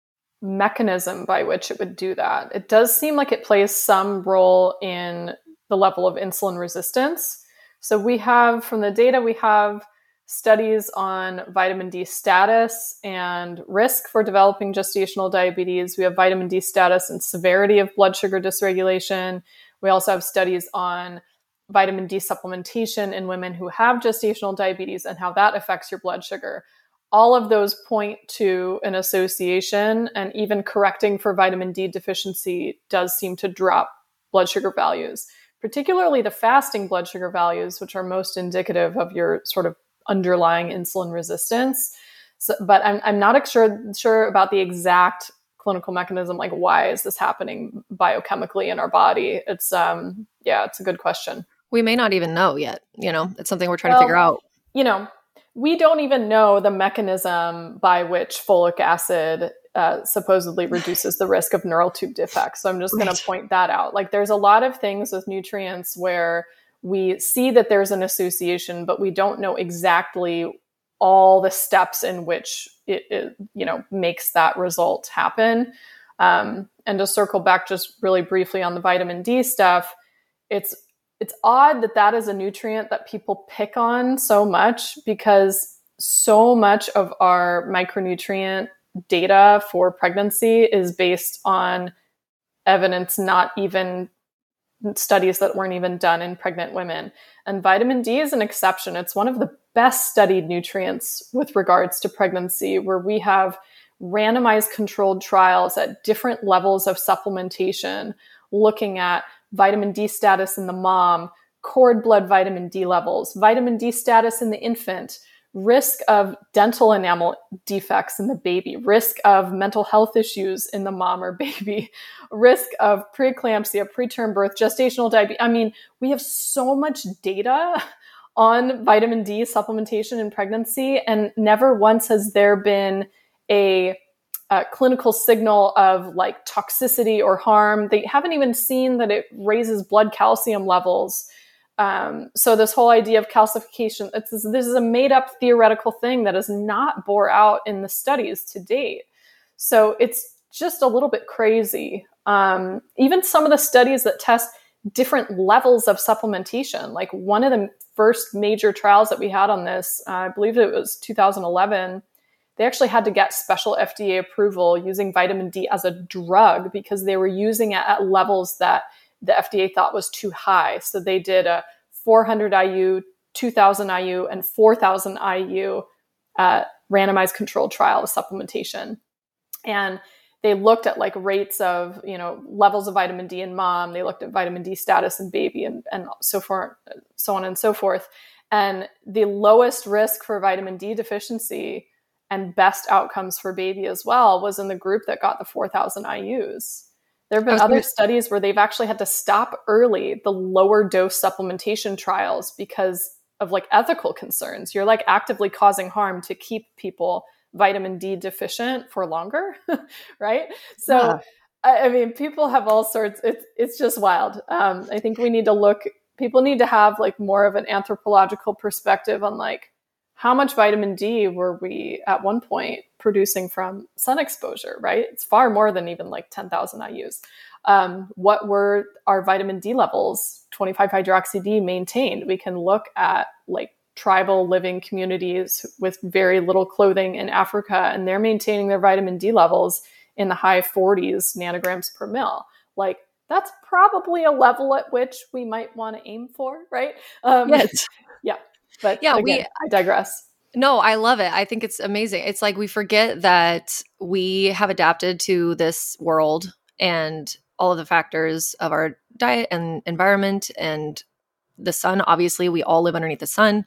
mechanism by which it would do that. It does seem like it plays some role in the level of insulin resistance. So we have, from the data, we have studies on vitamin D status and risk for developing gestational diabetes. We have vitamin D status and severity of blood sugar dysregulation. We also have studies on vitamin D supplementation in women who have gestational diabetes and how that affects your blood sugar. All of those point to an association, and even correcting for vitamin D deficiency does seem to drop blood sugar values, particularly the fasting blood sugar values, which are most indicative of your sort of underlying insulin resistance. So, but I'm, I'm not sure, sure about the exact clinical mechanism, like why is this happening biochemically in our body? It's, um, yeah, it's a good question. We may not even know yet. You know, it's something we're trying well, to figure out. You know, we don't even know the mechanism by which folic acid uh, supposedly reduces the risk of neural tube defects. So I'm just going Right. to point that out. Like, there's a lot of things with nutrients where we see that there's an association, but we don't know exactly all the steps in which it, it you know, makes that result happen. Um, and to circle back just really briefly on the vitamin D stuff, it's it's odd that that is a nutrient that people pick on so much, because so much of our micronutrient data for pregnancy is based on evidence, not even studies that weren't even done in pregnant women. And vitamin D is an exception. It's one of the best studied nutrients with regards to pregnancy, where we have randomized controlled trials at different levels of supplementation, looking at vitamin D status in the mom, cord blood vitamin D levels, vitamin D status in the infant, risk of dental enamel defects in the baby, risk of mental health issues in the mom or baby, risk of preeclampsia, preterm birth, gestational diabetes. I mean, we have so much data on vitamin D supplementation in pregnancy, and never once has there been a, a clinical signal of like toxicity or harm. They haven't even seen that it raises blood calcium levels. Um, so this whole idea of calcification, it's, this is a made up theoretical thing that is not bore out in the studies to date. So it's just a little bit crazy. Um, even some of the studies that test different levels of supplementation, like one of the first major trials that we had on this, uh, I believe it was two thousand eleven, they actually had to get special F D A approval using vitamin D as a drug because they were using it at levels that the F D A thought was too high. So they did a four hundred I U, two thousand I U, and four thousand I U uh, randomized controlled trial of supplementation. And they looked at like rates of, you know, levels of vitamin D in mom. They looked at vitamin D status in baby and, and so forth, so on and so forth. And the lowest risk for vitamin D deficiency and best outcomes for baby as well was in the group that got the four thousand I U's. There have been other studies where they've actually had to stop early the lower dose supplementation trials because of like ethical concerns. You're like actively causing harm to keep people vitamin D deficient for longer, right? So, yeah. I, I mean, people have all sorts, it's, it's just wild. Um, I think we need to look, people need to have like more of an anthropological perspective on like, how much vitamin D were we at one point producing from sun exposure, right? It's far more than even like ten thousand I U's. Um, what were our vitamin D levels, twenty-five hydroxy D, maintained? We can look at like tribal living communities with very little clothing in Africa, and they're maintaining their vitamin D levels in the high forties nanograms per mil. Like that's probably a level at which we might want to aim for, right? Um, yes. Yeah. But yeah, again, we, I digress. No, I love it. I think it's amazing. It's like we forget that we have adapted to this world and all of the factors of our diet and environment and the sun. Obviously, we all live underneath the sun.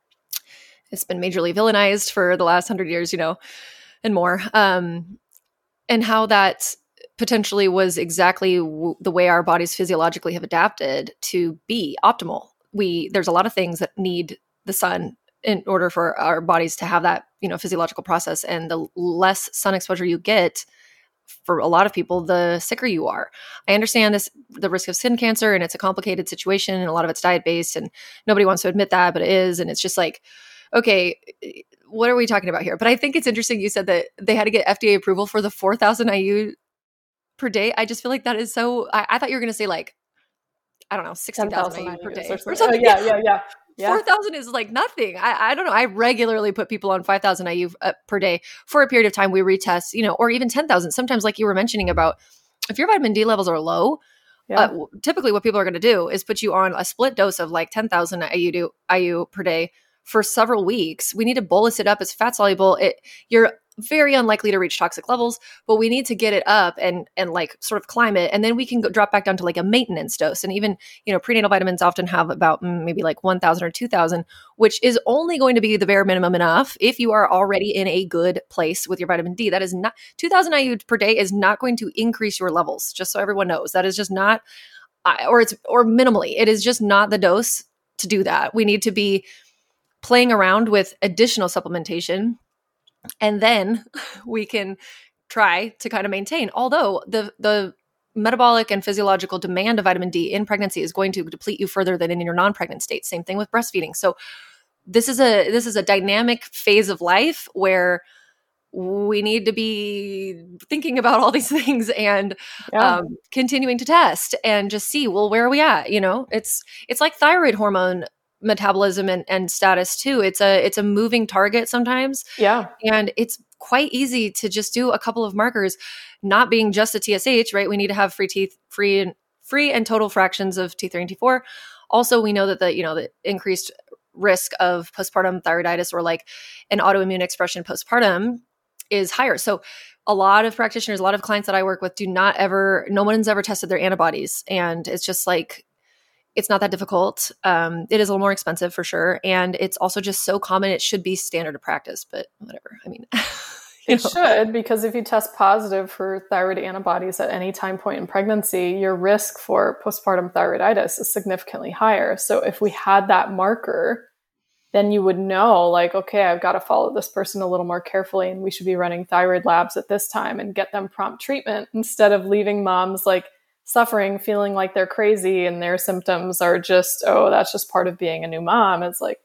It's been majorly villainized for the last hundred years, you know, and more. Um, and how that potentially was exactly w- the way our bodies physiologically have adapted to be optimal. We there's a lot of things that need the sun in order for our bodies to have that, you know, physiological process. And the less sun exposure you get, for a lot of people, the sicker you are. I understand this, the risk of skin cancer, and it's a complicated situation, and a lot of it's diet based, and nobody wants to admit that, but it is. And it's just like, okay, what are we talking about here? But I think it's interesting you said that they had to get F D A approval for the four thousand I U per day. I just feel like that is so, I, I thought you were going to say like, I don't know, sixty thousand I U per day or, or something. Oh, yeah, yeah, yeah. Yeah. four thousand is like nothing. I, I don't know. I regularly put people on five thousand I U uh, per day for a period of time. We retest, you know, or even ten thousand. Sometimes, like you were mentioning about, if your vitamin D levels are low, yeah. uh, typically what people are going to do is put you on a split dose of like ten thousand I U, I U per day for several weeks. We need to bolus it up as fat soluble. It, you're very unlikely to reach toxic levels, but we need to get it up and and like sort of climb it, and then we can go, drop back down to like a maintenance dose. And even, you know, prenatal vitamins often have about mm, maybe like one thousand or two thousand, which is only going to be the bare minimum enough if you are already in a good place with your vitamin D. That is not, two thousand I U per day is not going to increase your levels, just so everyone knows. That is just not, uh, or it's, or minimally, it is just not the dose to do that. We need to be playing around with additional supplementation, and then we can try to kind of maintain. Although the the metabolic and physiological demand of vitamin D in pregnancy is going to deplete you further than in your non-pregnant state. Same thing with breastfeeding. So this is a this is a dynamic phase of life where we need to be thinking about all these things and yeah. um, continuing to test and just see, well, where are we at? You know, it's it's like thyroid hormone metabolism and, and status too. It's a it's a moving target sometimes. Yeah. And it's quite easy to just do a couple of markers, not being just a T S H, right? We need to have free teeth, free and free and total fractions of T three and T four. Also, we know that the, you know, the increased risk of postpartum thyroiditis or like an autoimmune expression postpartum is higher. So a lot of practitioners, a lot of clients that I work with do not ever, no one's ever tested their antibodies. And it's just like, it's not that difficult. Um, it is a little more expensive for sure. And it's also just so common. It should be standard of practice, but whatever. I mean, it know. should, because if you test positive for thyroid antibodies at any time point in pregnancy, your risk for postpartum thyroiditis is significantly higher. So if we had that marker, then you would know like, okay, I've got to follow this person a little more carefully and we should be running thyroid labs at this time and get them prompt treatment instead of leaving moms like suffering, feeling like they're crazy and their symptoms are just, oh, that's just part of being a new mom. It's like,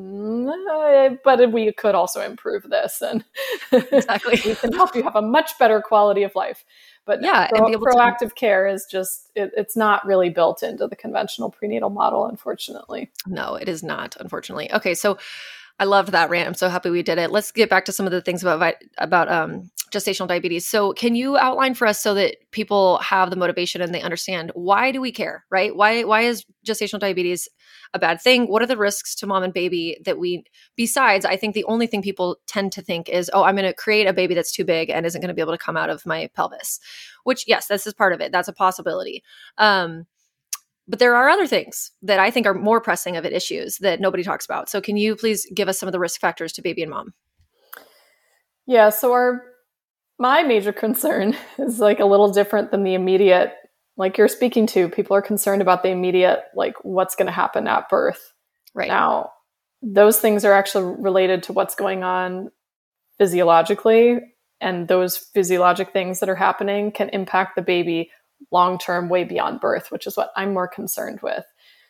mm, but we could also improve this and exactly. we can help you have a much better quality of life. But yeah, pro- and be able proactive to- care is just, it, it's not really built into the conventional prenatal model, unfortunately. No, it is not, unfortunately. Okay, so I loved that rant. I'm so happy we did it. Let's get back to some of the things about vi- about um, gestational diabetes. So can you outline for us so that people have the motivation and they understand, why do we care, right? Why why is gestational diabetes a bad thing? What are the risks to mom and baby that we, besides, I think the only thing people tend to think is, oh, I'm going to create a baby that's too big and isn't going to be able to come out of my pelvis, which yes, this is part of it. That's a possibility. Um, But there are other things that I think are more pressing of it issues that nobody talks about. So can you please give us some of the risk factors to baby and mom? Yeah, so our my major concern is like a little different than the immediate, like you're speaking to. People are concerned about the immediate, like what's going to happen at birth. Right. Now, those things are actually related to what's going on physiologically, and those physiologic things that are happening can impact the baby long-term, way beyond birth, which is what I'm more concerned with.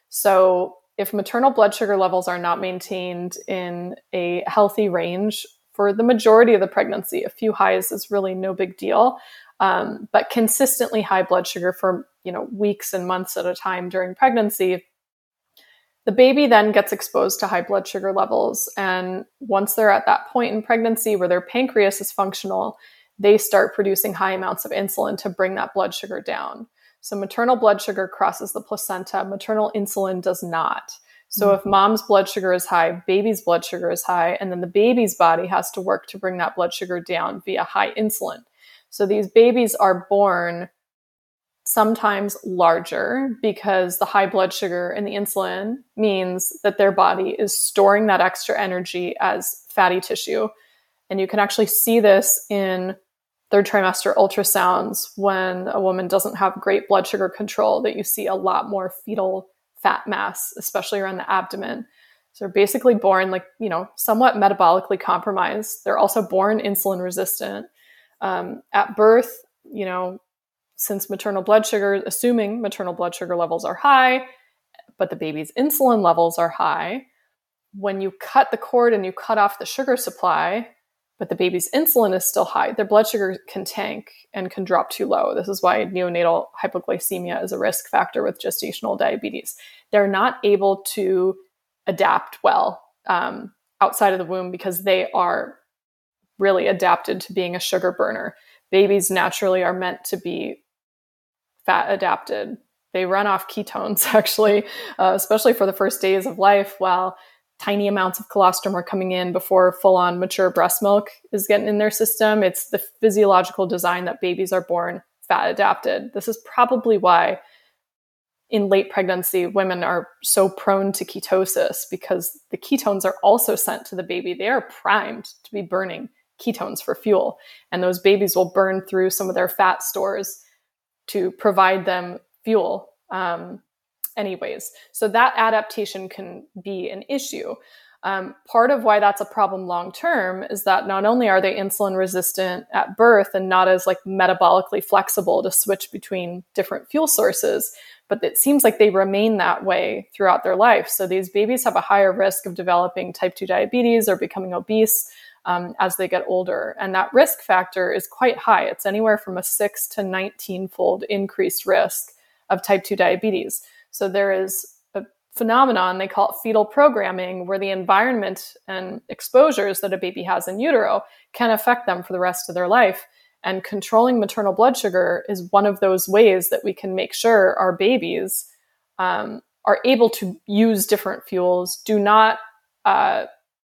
So if maternal blood sugar levels are not maintained in a healthy range for the majority of the pregnancy, a few highs is really no big deal. Um, but consistently high blood sugar for, you know, weeks and months at a time during pregnancy, the baby then gets exposed to high blood sugar levels. And once they're at that point in pregnancy where their pancreas is functional, they start producing high amounts of insulin to bring that blood sugar down. So maternal blood sugar crosses the placenta, maternal insulin does not. So mm-hmm. if mom's blood sugar is high, baby's blood sugar is high, and then the baby's body has to work to bring that blood sugar down via high insulin. So these babies are born sometimes larger because the high blood sugar and the insulin means that their body is storing that extra energy as fatty tissue. And you can actually see this in third trimester ultrasounds when a woman doesn't have great blood sugar control, that you see a lot more fetal fat mass, especially around the abdomen. So they're basically born like, you know, somewhat metabolically compromised. They're also born insulin resistant. Um, at birth, you know, since maternal blood sugar, assuming maternal blood sugar levels are high, but the baby's insulin levels are high, when you cut the cord and you cut off the sugar supply, but the baby's insulin is still high, their blood sugar can tank and can drop too low. This is why neonatal hypoglycemia is a risk factor with gestational diabetes. They're not able to adapt well um, outside of the womb because they are really adapted to being a sugar burner. Babies naturally are meant to be fat adapted. They run off ketones, actually, uh, especially for the first days of life, while tiny amounts of colostrum are coming in before full-on mature breast milk is getting in their system. It's the physiological design that babies are born fat adapted. This is probably why in late pregnancy, women are so prone to ketosis, because the ketones are also sent to the baby. They are primed to be burning ketones for fuel. And those babies will burn through some of their fat stores to provide them fuel. Um, anyways, so that adaptation can be an issue. Um, part of why that's a problem long-term is that not only are they insulin resistant at birth and not as like metabolically flexible to switch between different fuel sources, but it seems like they remain that way throughout their life. So these babies have a higher risk of developing type two diabetes or becoming obese um, as they get older. And that risk factor is quite high. It's anywhere from a six to nineteen fold increased risk of type two diabetes. So there is a phenomenon, they call it fetal programming, where the environment and exposures that a baby has in utero can affect them for the rest of their life. And controlling maternal blood sugar is one of those ways that we can make sure our babies um, are able to use different fuels, do not uh,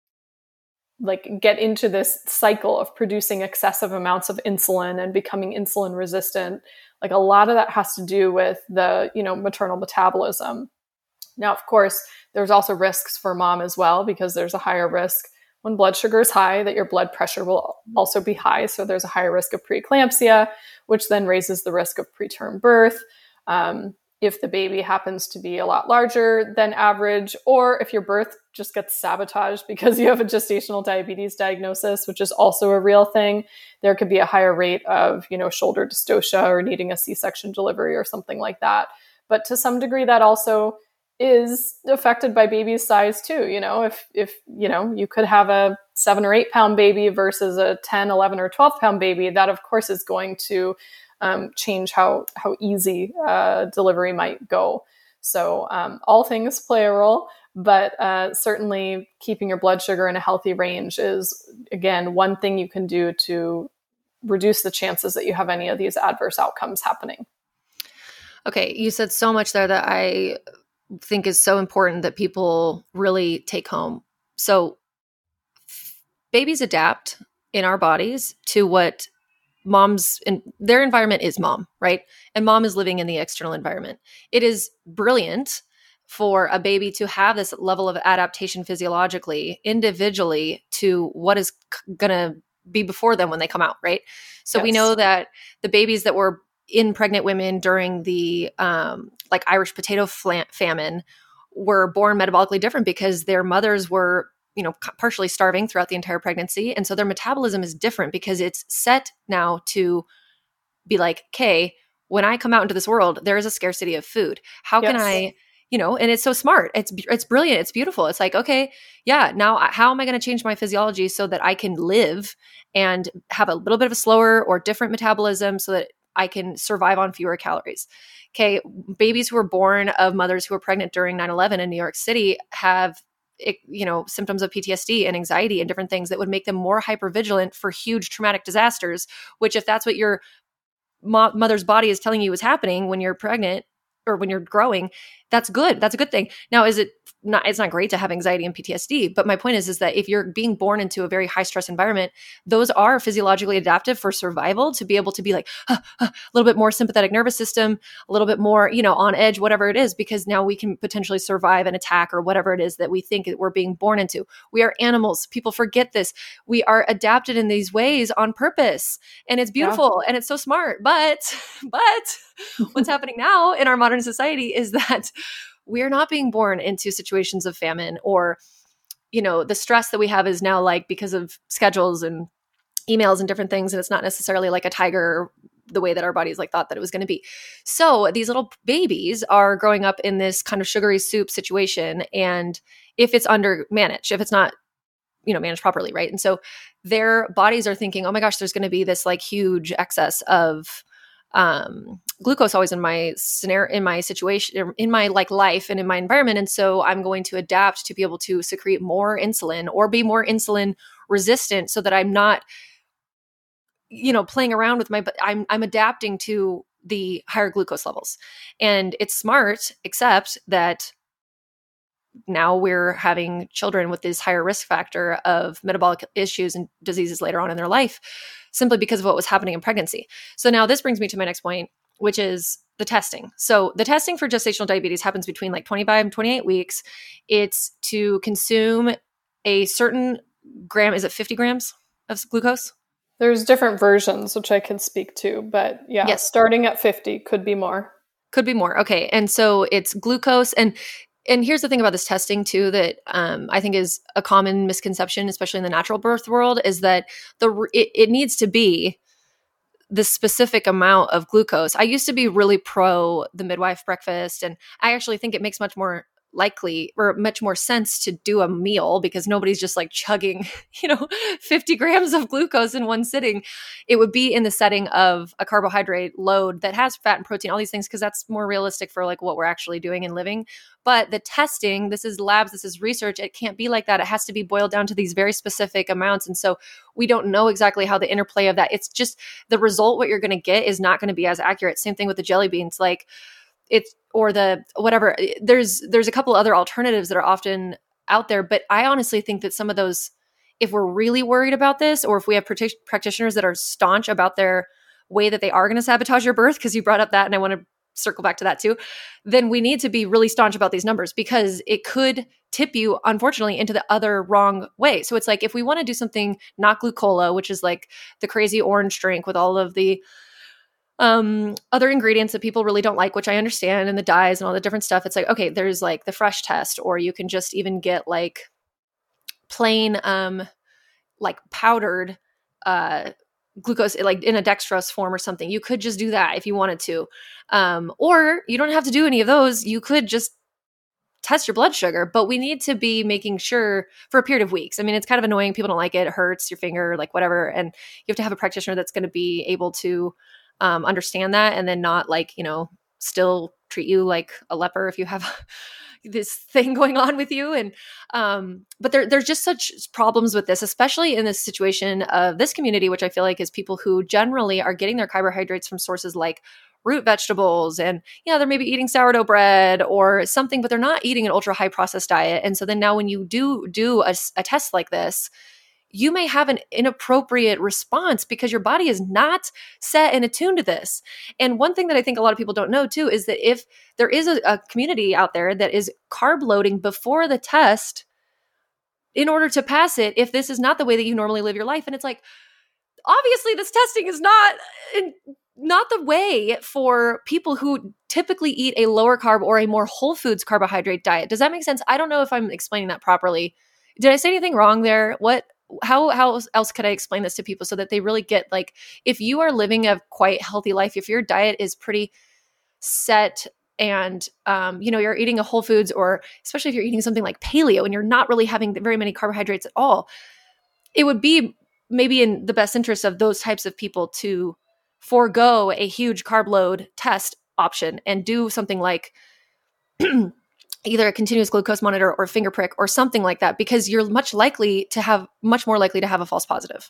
like get into this cycle of producing excessive amounts of insulin and becoming insulin resistant. Like a lot of that has to do with the, you know, maternal metabolism. Now, of course, there's also risks for mom as well, because there's a higher risk when blood sugar is high that your blood pressure will also be high. So there's a higher risk of preeclampsia, which then raises the risk of preterm birth. Um, if the baby happens to be a lot larger than average, or if your birth just gets sabotaged because you have a gestational diabetes diagnosis, which is also a real thing, there could be a higher rate of, you know, shoulder dystocia or needing a C-section delivery or something like that. But to some degree, that also is affected by baby's size too. You know, if, if, you know, you could have a seven or eight pound baby versus a ten, eleven or twelve pound baby, that of course is going to um, change how, how easy uh, delivery might go. So um, all things play a role, but uh, certainly keeping your blood sugar in a healthy range is, again, one thing you can do to reduce the chances that you have any of these adverse outcomes happening. Okay. You said so much there that I think is so important that people really take home. So babies adapt in our bodies to what mom's in their environment is mom, right? And mom is living in the external environment. It is brilliant for a baby to have this level of adaptation physiologically, individually to what is c- going to be before them when they come out, right? So Yes. we know that the babies that were in pregnant women during the um, like Irish potato flam- famine were born metabolically different because their mothers were, you know, partially starving throughout the entire pregnancy. And so their metabolism is different because it's set now to be like, okay, when I come out into this world, there is a scarcity of food. How Yes. can I, you know, and it's so smart. It's, it's brilliant. It's beautiful. It's like, okay, yeah, now how am I going to change my physiology so that I can live and have a little bit of a slower or different metabolism so that I can survive on fewer calories. Okay. Babies who were born of mothers who were pregnant during nine eleven in New York City have, you know, symptoms of P T S D and anxiety and different things that would make them more hypervigilant for huge traumatic disasters, which if that's what your mo- mother's body is telling you is happening when you're pregnant or when you're growing, that's good. That's a good thing. Now, is it not, it's not great to have anxiety and P T S D, but my point is, is that if you're being born into a very high stress environment, those are physiologically adaptive for survival to be able to be like huh, huh, a little bit more sympathetic nervous system, a little bit more, you know, on edge, whatever it is, because now we can potentially survive an attack or whatever it is that we think that we're being born into. We are animals. People forget this. We are adapted in these ways on purpose, and it's beautiful yeah. and it's so smart. But, but what's happening now in our modern society is that we are not being born into situations of famine, or, you know, the stress that we have is now like because of schedules and emails and different things. And it's not necessarily like a tiger the way that our bodies like thought that it was going to be. So these little babies are growing up in this kind of sugary soup situation. And if it's under managed, if it's not, you know, managed properly. Right. And so their bodies are thinking, oh my gosh, there's going to be this like huge excess of um, glucose always in my scenario, in my situation, in my like life and in my environment. And so I'm going to adapt to be able to secrete more insulin or be more insulin resistant so that I'm not, you know, playing around with my, but I'm, I'm adapting to the higher glucose levels. And it's smart, except that now we're having children with this higher risk factor of metabolic issues and diseases later on in their life, simply because of what was happening in pregnancy. So now this brings me to my next point, which is the testing. So the testing for gestational diabetes happens between like twenty-five and twenty-eight weeks. It's to consume a certain gram, is it fifty grams of glucose? There's different versions, which I can speak to, but yeah, yes. Starting at fifty, could be more. Could be more. Okay. And so it's glucose. And And here's the thing about this testing too, that um, I think is a common misconception, especially in the natural birth world, is that the it, it needs to be the specific amount of glucose. I used to be really pro the midwife breakfast, and I actually think it makes much more likely or much more sense to do a meal because nobody's just like chugging, you know, fifty grams of glucose in one sitting. It would be in the setting of a carbohydrate load that has fat and protein, all these things, because that's more realistic for like what we're actually doing and living. But the testing, this is labs, this is research. It can't be like that. It has to be boiled down to these very specific amounts. And so we don't know exactly how the interplay of that, it's just the result, what you're going to get is not going to be as accurate. Same thing with the jelly beans. Like it's, or the whatever, there's, there's a couple other alternatives that are often out there. But I honestly think that some of those, if we're really worried about this, or if we have practi- practitioners that are staunch about their way that they are going to sabotage your birth, because you brought up that, and I want to circle back to that too, then we need to be really staunch about these numbers, because it could tip you, unfortunately, into the other wrong way. So it's like, if we want to do something not glucola, which is like the crazy orange drink with all of the um, other ingredients that people really don't like, which I understand, and the dyes and all the different stuff. It's like, okay, there's like the fresh test, or you can just even get like plain, um, like powdered, uh, glucose, like in a dextrose form or something. You could just do that if you wanted to. Um, or you don't have to do any of those. You could just test your blood sugar, but we need to be making sure for a period of weeks. I mean, it's kind of annoying. People don't like it. It hurts your finger, like whatever. And you have to have a practitioner that's going to be able to um, understand that, and then not like, you know, still treat you like a leper if you have this thing going on with you. And, um, but there, there's just such problems with this, especially in this situation of this community, which I feel like is people who generally are getting their carbohydrates from sources like root vegetables, and yeah, they're maybe eating sourdough bread or something, but they're not eating an ultra high processed diet. And so then now when you do do a, a test like this, you may have an inappropriate response because your body is not set and attuned to this. And one thing that I think a lot of people don't know too is that if there is a, a community out there that is carb loading before the test in order to pass it, if this is not the way that you normally live your life, and it's like, obviously this testing is not in, not the way for people who typically eat a lower carb or a more whole foods carbohydrate diet. Does that make sense? I don't know if I'm explaining that properly. Did I say anything wrong there? What, how, how else could I explain this to people so that they really get, like, if you are living a quite healthy life, if your diet is pretty set and, um, you know, you're eating a whole foods, or especially if you're eating something like paleo and you're not really having very many carbohydrates at all, it would be maybe in the best interest of those types of people to forego a huge carb load test option and do something like either a continuous glucose monitor or finger prick or something like that, because you're much likely to have much more likely to have a false positive.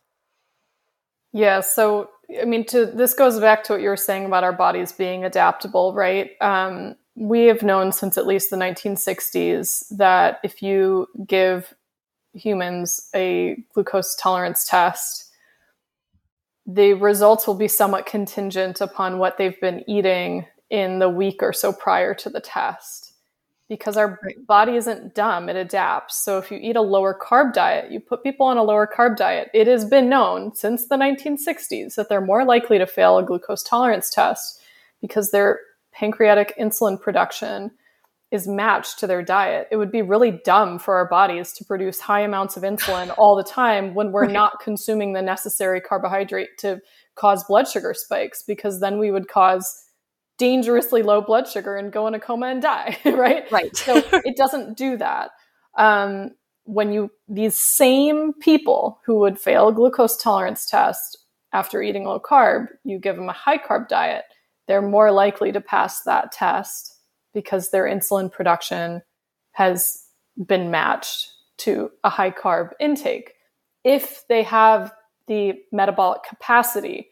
Yeah. So, I mean, to this goes back to what you were saying about our bodies being adaptable, right? Um, we have known since at least the nineteen sixties that if you give humans a glucose tolerance test, the results will be somewhat contingent upon what they've been eating in the week or so prior to the test, because our Right. body isn't dumb, it adapts. So if you eat a lower carb diet, you put people on a lower carb diet, it has been known since the nineteen sixties that they're more likely to fail a glucose tolerance test because their pancreatic insulin production is matched to their diet. It would be really dumb for our bodies to produce high amounts of insulin all the time when we're Right. not consuming the necessary carbohydrate to cause blood sugar spikes, because then we would cause dangerously low blood sugar and go in a coma and die, right? Right. So it doesn't do that. Um, when you, these same people who would fail a glucose tolerance test after eating low carb, you give them a high carb diet, they're more likely to pass that test because their insulin production has been matched to a high carb intake. If they have the metabolic capacity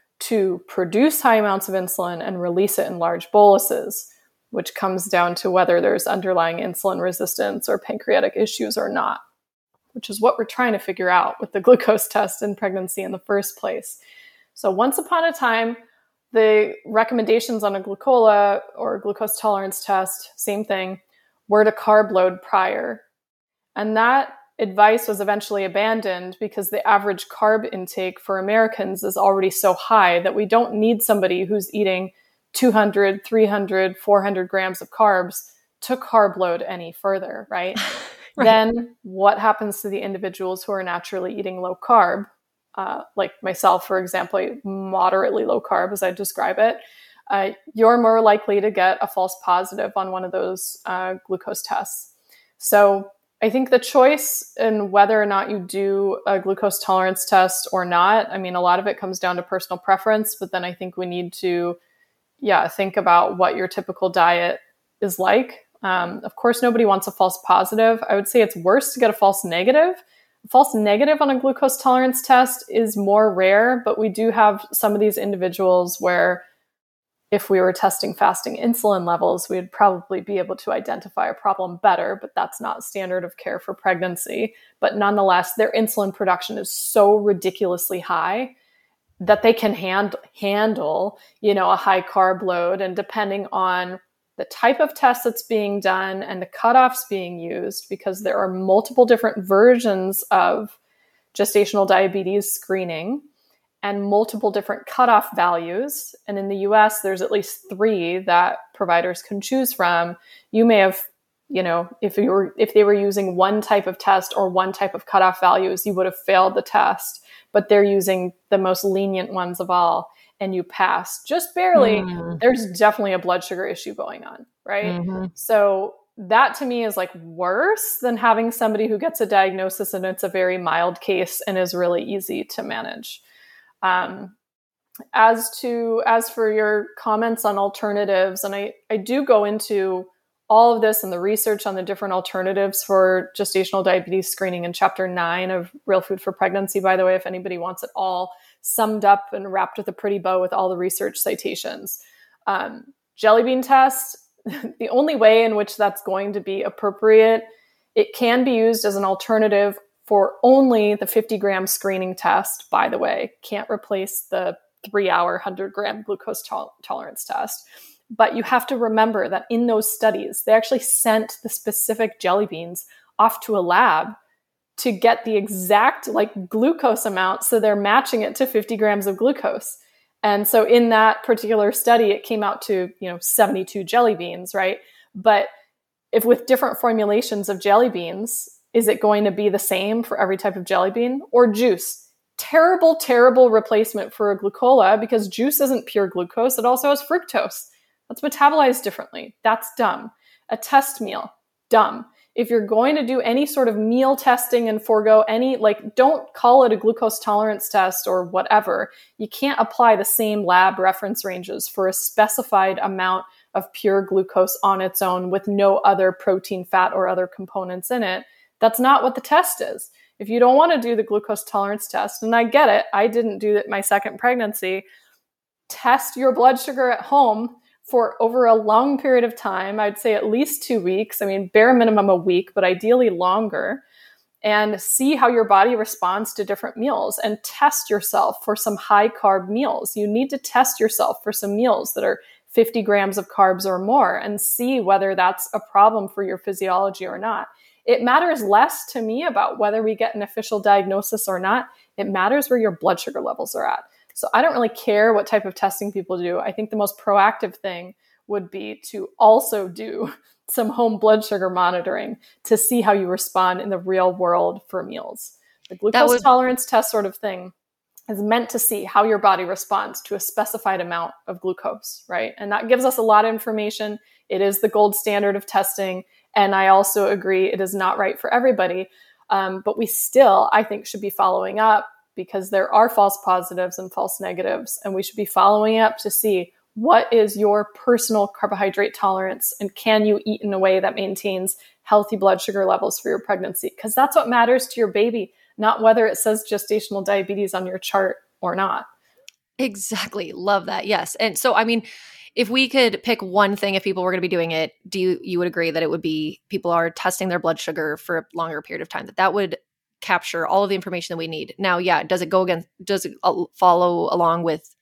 to produce high amounts of insulin and release it in large boluses, which comes down to whether there's underlying insulin resistance or pancreatic issues or not, which is what we're trying to figure out with the glucose test in pregnancy in the first place. So once upon a time, the recommendations on a glucola or glucose tolerance test, same thing, were to carb load prior. And that advice was eventually abandoned because the average carb intake for Americans is already so high that we don't need somebody who's eating two hundred, three hundred, four hundred grams of carbs to carb load any further, right? Right. Then what happens to the individuals who are naturally eating low carb? Uh, like myself, for example, moderately low carb, as I describe it, uh, you're more likely to get a false positive on one of those uh, glucose tests. So I think the choice in whether or not you do a glucose tolerance test or not, I mean, a lot of it comes down to personal preference, but then I think we need to, yeah, think about what your typical diet is like. Um, of course, nobody wants a false positive. I would say it's worse to get a false negative. False negative on a glucose tolerance test is more rare, but we do have some of these individuals where if we were testing fasting insulin levels, we'd probably be able to identify a problem better, but that's not standard of care for pregnancy. But nonetheless, their insulin production is so ridiculously high that they can hand, handle, you know, a high carb load. And depending on the type of test that's being done and the cutoffs being used, because there are multiple different versions of gestational diabetes screening. and multiple different cutoff values, and in the U S, there's at least three that providers can choose from, you may have, you know, if you were, if they were using one type of test or one type of cutoff values, you would have failed the test, but they're using the most lenient ones of all, and you pass just barely. Mm. There's definitely a blood sugar issue going on, right? Mm-hmm. So that to me is like worse than having somebody who gets a diagnosis and it's a very mild case and is really easy to manage. Um, as to, as for your comments on alternatives, and I, I do go into all of this and the research on the different alternatives for gestational diabetes screening in chapter nine of Real Food for Pregnancy, by the way, if anybody wants it all summed up and wrapped with a pretty bow with all the research citations. Um, jelly bean test, the only way in which that's going to be appropriate, it can be used as an alternative for only the fifty gram screening test, by the way. Can't replace the three hour one hundred gram glucose to- tolerance test. But you have to remember that in those studies, they actually sent the specific jelly beans off to a lab to get the exact like glucose amount. So they're matching it to fifty grams of glucose. And so in that particular study, it came out to, you know, seventy-two jelly beans, right? But if with different formulations of jelly beans, is it going to be the same for every type of jelly bean? Or juice? Terrible, terrible replacement for a glucola, because juice isn't pure glucose. It also has fructose. That's metabolized differently. That's dumb. A test meal, dumb. If you're going to do any sort of meal testing and forego any, like, don't call it a glucose tolerance test or whatever. You can't apply the same lab reference ranges for a specified amount of pure glucose on its own with no other protein, fat, or other components in it. That's not what the test is. If you don't want to do the glucose tolerance test, and I get it, I didn't do it my second pregnancy, test your blood sugar at home for over a long period of time. I'd say at least two weeks. I mean, bare minimum a week, but ideally longer. And see how your body responds to different meals, and test yourself for some high carb meals. You need to test yourself for some meals that are fifty grams of carbs or more and see whether that's a problem for your physiology or not. It matters less to me about whether we get an official diagnosis or not. It matters where your blood sugar levels are at. So I don't really care what type of testing people do. I think the most proactive thing would be to also do some home blood sugar monitoring to see how you respond in the real world for meals. The glucose would- tolerance test sort of thing is meant to see how your body responds to a specified amount of glucose, right? And that gives us a lot of information. It is the gold standard of testing. And I also agree it is not right for everybody. Um, but we still, I think, should be following up, because there are false positives and false negatives. And we should be following up to see what is your personal carbohydrate tolerance, and can you eat in a way that maintains healthy blood sugar levels for your pregnancy? Because that's what matters to your baby, not whether it says gestational diabetes on your chart or not. Exactly. Love that. Yes. And so, I mean, if we could pick one thing, if people were going to be doing it, do you, you would agree that it would be people are testing their blood sugar for a longer period of time, that that would capture all of the information that we need. Now, yeah, does it go against, does it follow along with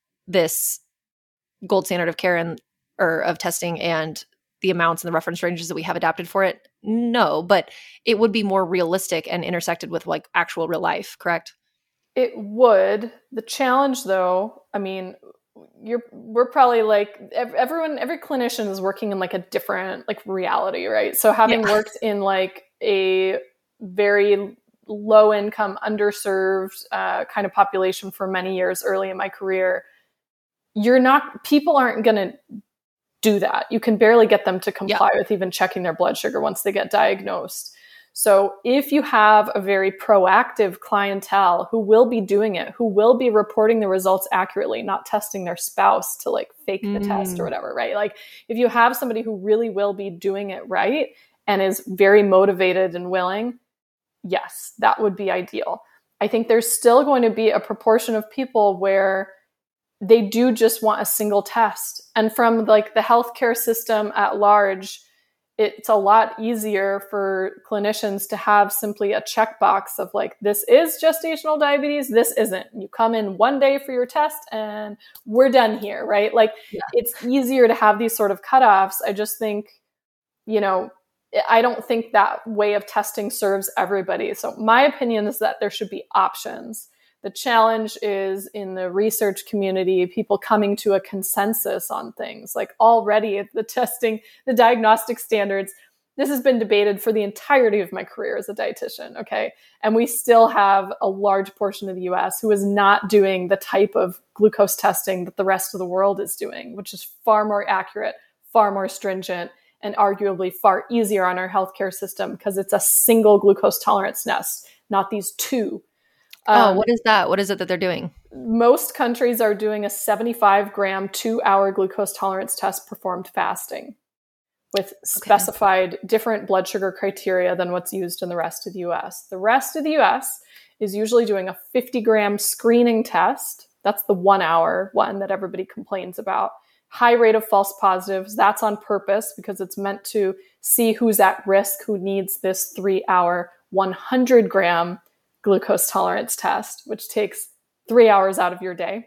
this gold standard of care and or of testing and the amounts and the reference ranges that we have adapted for it? No, but it would be more realistic and intersected with like actual real life, correct? It would. The challenge though, I mean, you're we're probably like everyone, every clinician is working in like a different like reality, right? So having yeah. worked in like a very low income, underserved uh, kind of population for many years early in my career, you're not, people aren't going to do that. You can barely get them to comply yeah. with even checking their blood sugar once they get diagnosed. So if you have a very proactive clientele who will be doing it, who will be reporting the results accurately, not testing their spouse to like fake the mm. test or whatever, right? Like if you have somebody who really will be doing it right and is very motivated and willing, yes, that would be ideal. I think there's still going to be a proportion of people where they do just want a single test. And from like the healthcare system at large, it's a lot easier for clinicians to have simply a checkbox of like, this is gestational diabetes, this isn't. You come in one day for your test and we're done here, right? Like yeah. it's easier to have these sort of cutoffs. I just think, you know, I don't think that way of testing serves everybody. So my opinion is that there should be options. The challenge is in the research community, people coming to a consensus on things. Like already the testing, the diagnostic standards, this has been debated for the entirety of my career as a dietitian, okay? And we still have a large portion of the U S who is not doing the type of glucose testing that the rest of the world is doing, which is far more accurate, far more stringent, and arguably far easier on our healthcare system because it's a single glucose tolerance test, not these two. Oh, Um, what is that? What is it that they're doing? Most countries are doing a seventy-five gram, two hour glucose tolerance test performed fasting with specified okay. different blood sugar criteria than what's used in the rest of the U S. The rest of the U S is usually doing a fifty gram screening test. That's the one hour one that everybody complains about. High rate of false positives. That's on purpose because it's meant to see who's at risk, who needs this three hour, one hundred gram glucose tolerance test, which takes three hours out of your day.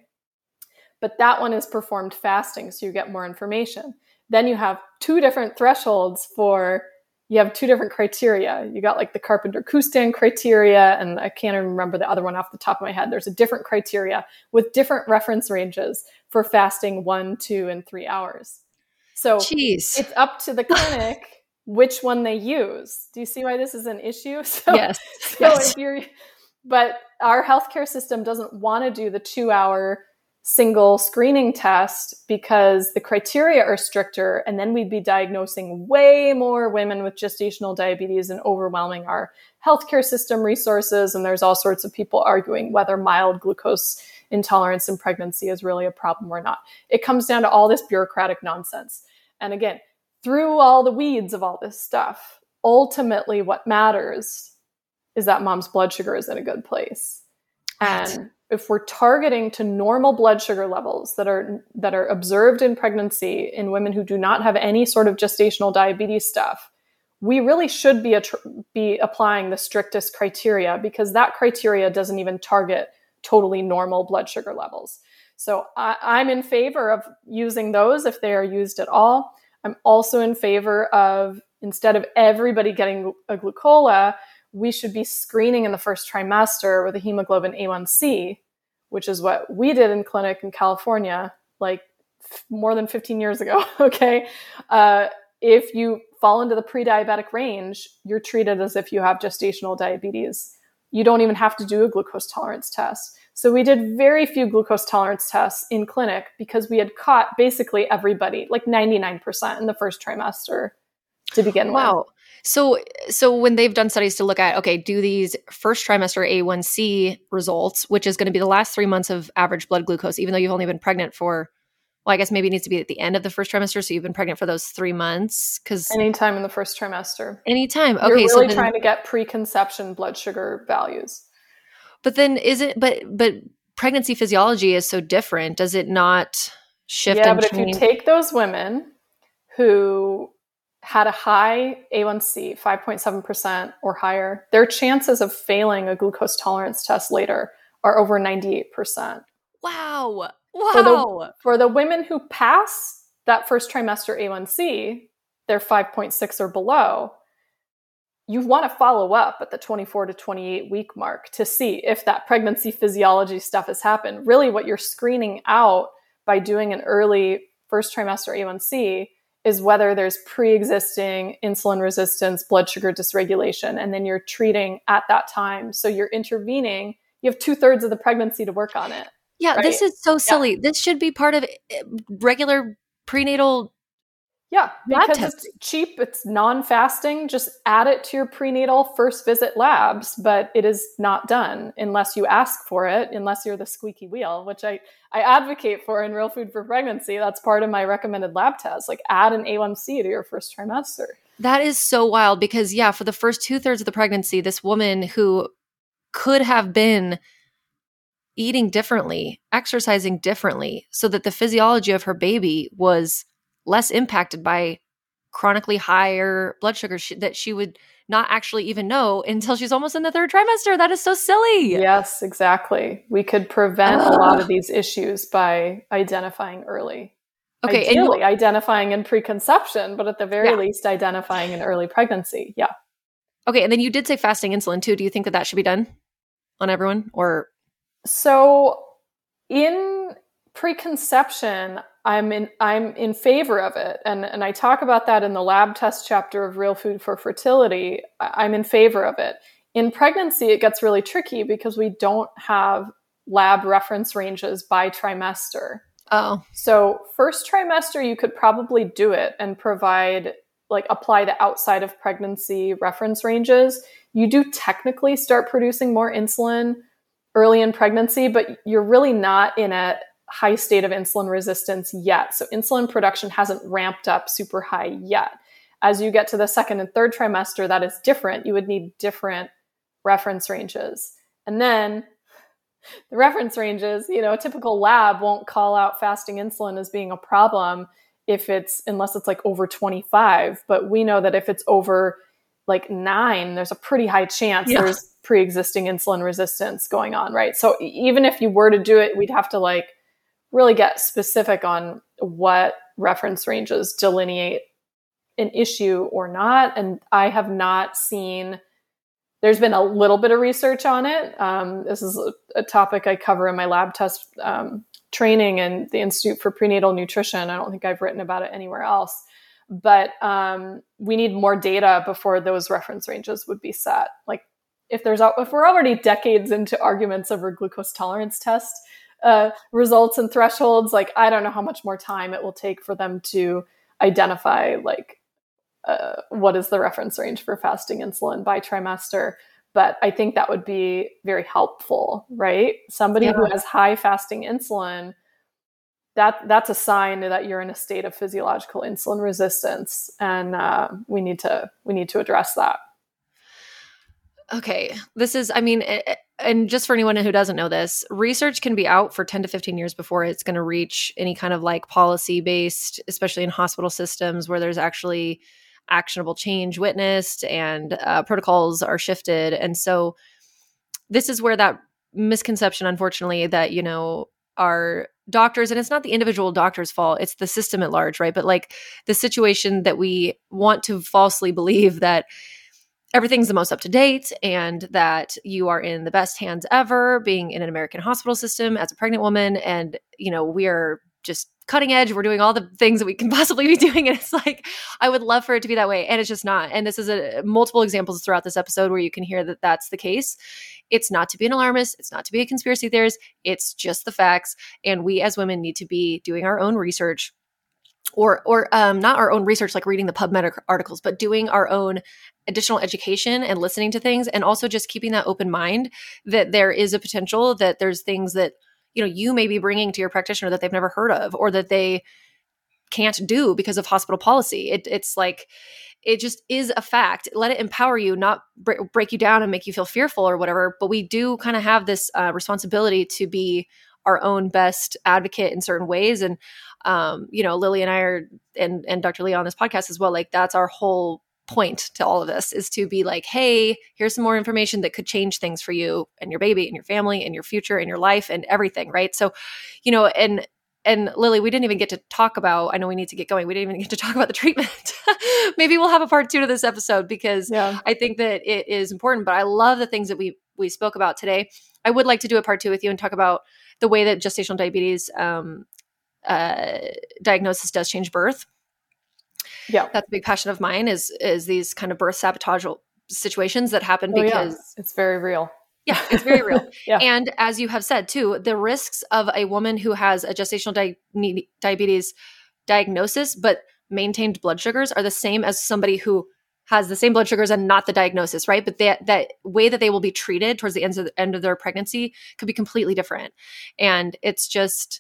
But that one is performed fasting, so you get more information. Then you have two different thresholds for, you have two different criteria. You got like the Carpenter-Kustan criteria, and I can't even remember the other one off the top of my head. There's a different criteria with different reference ranges for fasting one, two, and three hours. So Jeez. It's up to the clinic which one they use. Do you see why this is an issue? So, yes. So yes. if you're, but our healthcare system doesn't want to do the two hour single screening test because the criteria are stricter, and then we'd be diagnosing way more women with gestational diabetes and overwhelming our healthcare system resources. And there's all sorts of people arguing whether mild glucose intolerance in pregnancy is really a problem or not. It comes down to all this bureaucratic nonsense. And again, through all the weeds of all this stuff, ultimately what matters is that mom's blood sugar is in a good place. And if we're targeting to normal blood sugar levels that are that are observed in pregnancy in women who do not have any sort of gestational diabetes stuff, we really should be, a, be applying the strictest criteria, because that criteria doesn't even target totally normal blood sugar levels. So I, I'm in favor of using those if they are used at all. I'm also in favor of, instead of everybody getting a glucola, we should be screening in the first trimester with a hemoglobin A one C, which is what we did in clinic in California, like f- more than fifteen years ago. Okay. Uh, if you fall into the pre-diabetic range, you're treated as if you have gestational diabetes. You don't even have to do a glucose tolerance test. So we did very few glucose tolerance tests in clinic because we had caught basically everybody, like ninety-nine percent in the first trimester to begin with. Wow. So, so when they've done studies to look at, okay, do these first trimester A one C results, which is going to be the last three months of average blood glucose, even though you've only been pregnant for, well, I guess maybe it needs to be at the end of the first trimester. So you've been pregnant for those three months. Cause anytime in the first trimester, anytime. Okay. You're really so then, trying to get preconception blood sugar values. But then is it, but, but pregnancy physiology is so different. Does it not shift? Yeah, and but change? if you take those women who had a high A one C, five point seven percent or higher, their chances of failing a glucose tolerance test later are over ninety-eight percent. Wow. Wow. For the, for the women who pass that first trimester A one C, they're five point six or below. You want to follow up at the twenty-four to twenty-eight week mark to see if that pregnancy physiology stuff has happened. Really what you're screening out by doing an early first trimester A one C is whether there's pre-existing insulin resistance, blood sugar dysregulation, and then you're treating at that time. So you're intervening. You have two thirds of the pregnancy to work on it. Yeah, right? This is so silly. Yeah. This should be part of regular prenatal. Yeah, because lab it's cheap, it's non-fasting. Just add it to your prenatal first visit labs, but it is not done unless you ask for it, unless you're the squeaky wheel, which I, I advocate for in Real Food for Pregnancy. That's part of my recommended lab test. Like add an A one C to your first trimester. That is so wild because, yeah, for the first two thirds of the pregnancy, this woman who could have been eating differently, exercising differently, so that the physiology of her baby was less impacted by chronically higher blood sugar sh- that she would not actually even know until she's almost in the third trimester. That is so silly. Yes, exactly. We could prevent Ugh. a lot of these issues by identifying early. Okay, Ideally, and identifying in preconception, but at the very yeah. least, identifying in early pregnancy. Yeah. Okay, and then you did say fasting insulin too. Do you think that that should be done on everyone, or So in preconception, I'm in I'm in favor of it. And, and I talk about that in the lab test chapter of Real Food for Fertility. I'm in favor of it. In pregnancy, it gets really tricky because we don't have lab reference ranges by trimester. Oh. So first trimester, you could probably do it and provide, like apply the outside of pregnancy reference ranges. You do technically start producing more insulin early in pregnancy, but you're really not in a high state of insulin resistance yet. So insulin production hasn't ramped up super high yet. As you get to the second and third trimester, that is different. You would need different reference ranges. And then the reference ranges, you know, a typical lab won't call out fasting insulin as being a problem if it's, unless it's like over twenty-five. But we know that if it's over like nine, there's a pretty high chance yeah. there's pre-existing insulin resistance going on, right? So even if you were to do it, we'd have to like really get specific on what reference ranges delineate an issue or not. And I have not seen, there's been a little bit of research on it. Um, this is a, a topic I cover in my lab test um, training and the Institute for Prenatal Nutrition. I don't think I've written about it anywhere else. But um, we need more data before those reference ranges would be set. Like if there's if we're already decades into arguments over glucose tolerance test uh, results and thresholds, like I don't know how much more time it will take for them to identify like uh, what is the reference range for fasting insulin by trimester. But I think that would be very helpful, right? Somebody yeah. who has high fasting insulin, that that's a sign that you're in a state of physiological insulin resistance, and uh, we need to we need to address that. Okay, this is, I mean, and just for anyone who doesn't know this, research can be out for ten to fifteen years before it's going to reach any kind of like policy based, especially in hospital systems where there's actually actionable change witnessed and uh, protocols are shifted. And so this is where that misconception, unfortunately, that, you know, our doctors, and it's not the individual doctor's fault, it's the system at large, right? But like the situation that we want to falsely believe that everything's the most up to date and that you are in the best hands ever being in an American hospital system as a pregnant woman. And, you know, we're just cutting edge. We're doing all the things that we can possibly be doing. And it's like, I would love for it to be that way. And it's just not. And this is a multiple examples throughout this episode where you can hear that that's the case. It's not to be an alarmist. It's not to be a conspiracy theorist. It's just the facts. And we as women need to be doing our own research or, or um, not our own research, like reading the PubMed articles, but doing our own additional education and listening to things. And also just keeping that open mind that there is a potential that there's things that, you know, you may be bringing to your practitioner that they've never heard of, or that they can't do because of hospital policy. It, it's like, it just is a fact. Let it empower you, not bre- break you down and make you feel fearful or whatever. But we do kind of have this uh, responsibility to be our own best advocate in certain ways. And, um, you know, Lily and I are, and, and Doctor Leah on this podcast as well, like that's our whole point to all of this, is to be like, hey, here's some more information that could change things for you and your baby and your family and your future and your life and everything. Right. So, you know, and, and Lily, we didn't even get to talk about, I know we need to get going. We didn't even get to talk about the treatment. Maybe we'll have a part two to this episode because yeah. I think that it is important, but I love the things that we, we spoke about today. I would like to do a part two with you and talk about the way that gestational diabetes um, uh, diagnosis does change birth. Yeah. That's a big passion of mine is, is these kind of birth sabotage situations that happen oh, because yeah. it's very real. Yeah, it's very real. yeah. And as you have said too, the risks of a woman who has a gestational di- diabetes diagnosis, but maintained blood sugars are the same as somebody who has the same blood sugars and not the diagnosis, right? But that that way that they will be treated towards the end of, the end of their pregnancy could be completely different. And it's just,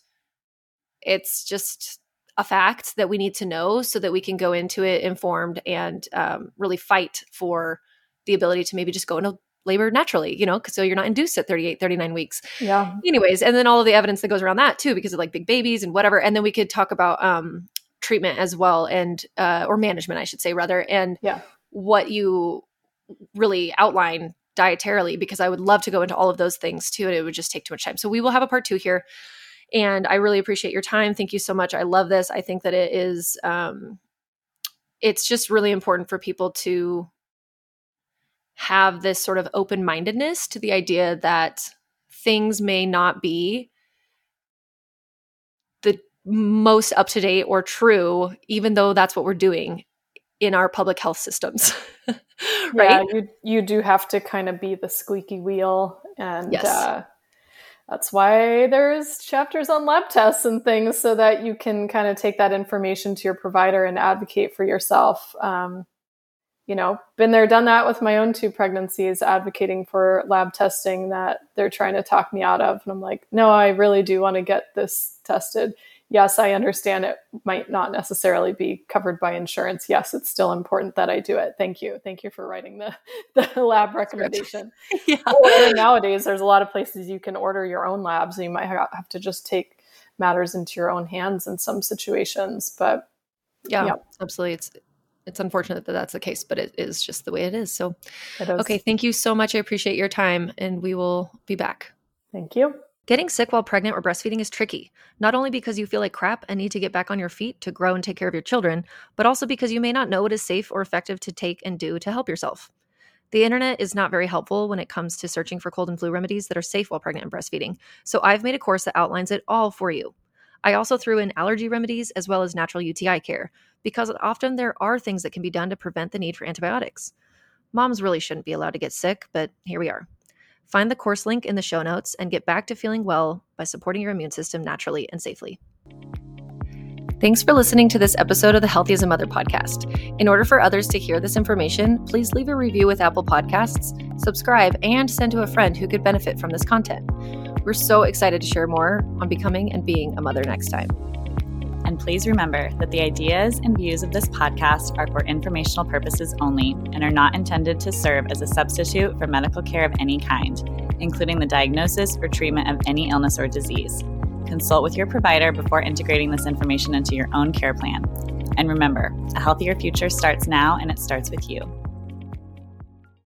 it's just a fact that we need to know so that we can go into it informed and um, really fight for the ability to maybe just go into labor naturally, you know, because so you're not induced at thirty-eight, thirty-nine weeks. Yeah. Anyways, and then all of the evidence that goes around that too, because of like big babies and whatever. And then we could talk about um, treatment as well, and uh, or management, I should say, rather, and yeah. what you really outline dietarily, because I would love to go into all of those things too, and it would just take too much time. So we will have a part two here. And I really appreciate your time. Thank you so much. I love this. I think that it is, um, it's just really important for people to have this sort of open-mindedness to the idea that things may not be the most up-to-date or true, even though that's what we're doing in our public health systems. Right? Yeah, you you do have to kind of be the squeaky wheel. And yes. uh, that's why there's chapters on lab tests and things, so that you can kind of take that information to your provider and advocate for yourself. Um, you know, been there, done that with my own two pregnancies, advocating for lab testing that they're trying to talk me out of. And I'm like, no, I really do want to get this tested. Yes, I understand it might not necessarily be covered by insurance. Yes, it's still important that I do it. Thank you. Thank you for writing the, the lab recommendation. Yeah. Or nowadays, there's a lot of places you can order your own labs. And you might have to just take matters into your own hands in some situations. But yeah, yeah. absolutely. It's it's unfortunate that that's the case, but it is just the way it is. So, it is. Okay, thank you so much. I appreciate your time, and we will be back. Thank you. Getting sick while pregnant or breastfeeding is tricky, not only because you feel like crap and need to get back on your feet to grow and take care of your children, but also because you may not know what is safe or effective to take and do to help yourself. The internet is not very helpful when it comes to searching for cold and flu remedies that are safe while pregnant and breastfeeding, so I've made a course that outlines it all for you. I also threw in allergy remedies as well as natural U T I care, because often there are things that can be done to prevent the need for antibiotics. Moms really shouldn't be allowed to get sick, but here we are. Find the course link in the show notes and get back to feeling well by supporting your immune system naturally and safely. Thanks for listening to this episode of the Healthy as a Mother podcast. In order for others to hear this information, please leave a review with Apple Podcasts, subscribe, and send to a friend who could benefit from this content. We're so excited to share more on becoming and being a mother next time. And please remember that the ideas and views of this podcast are for informational purposes only and are not intended to serve as a substitute for medical care of any kind, including the diagnosis or treatment of any illness or disease. Consult with your provider before integrating this information into your own care plan. And remember, a healthier future starts now, and it starts with you.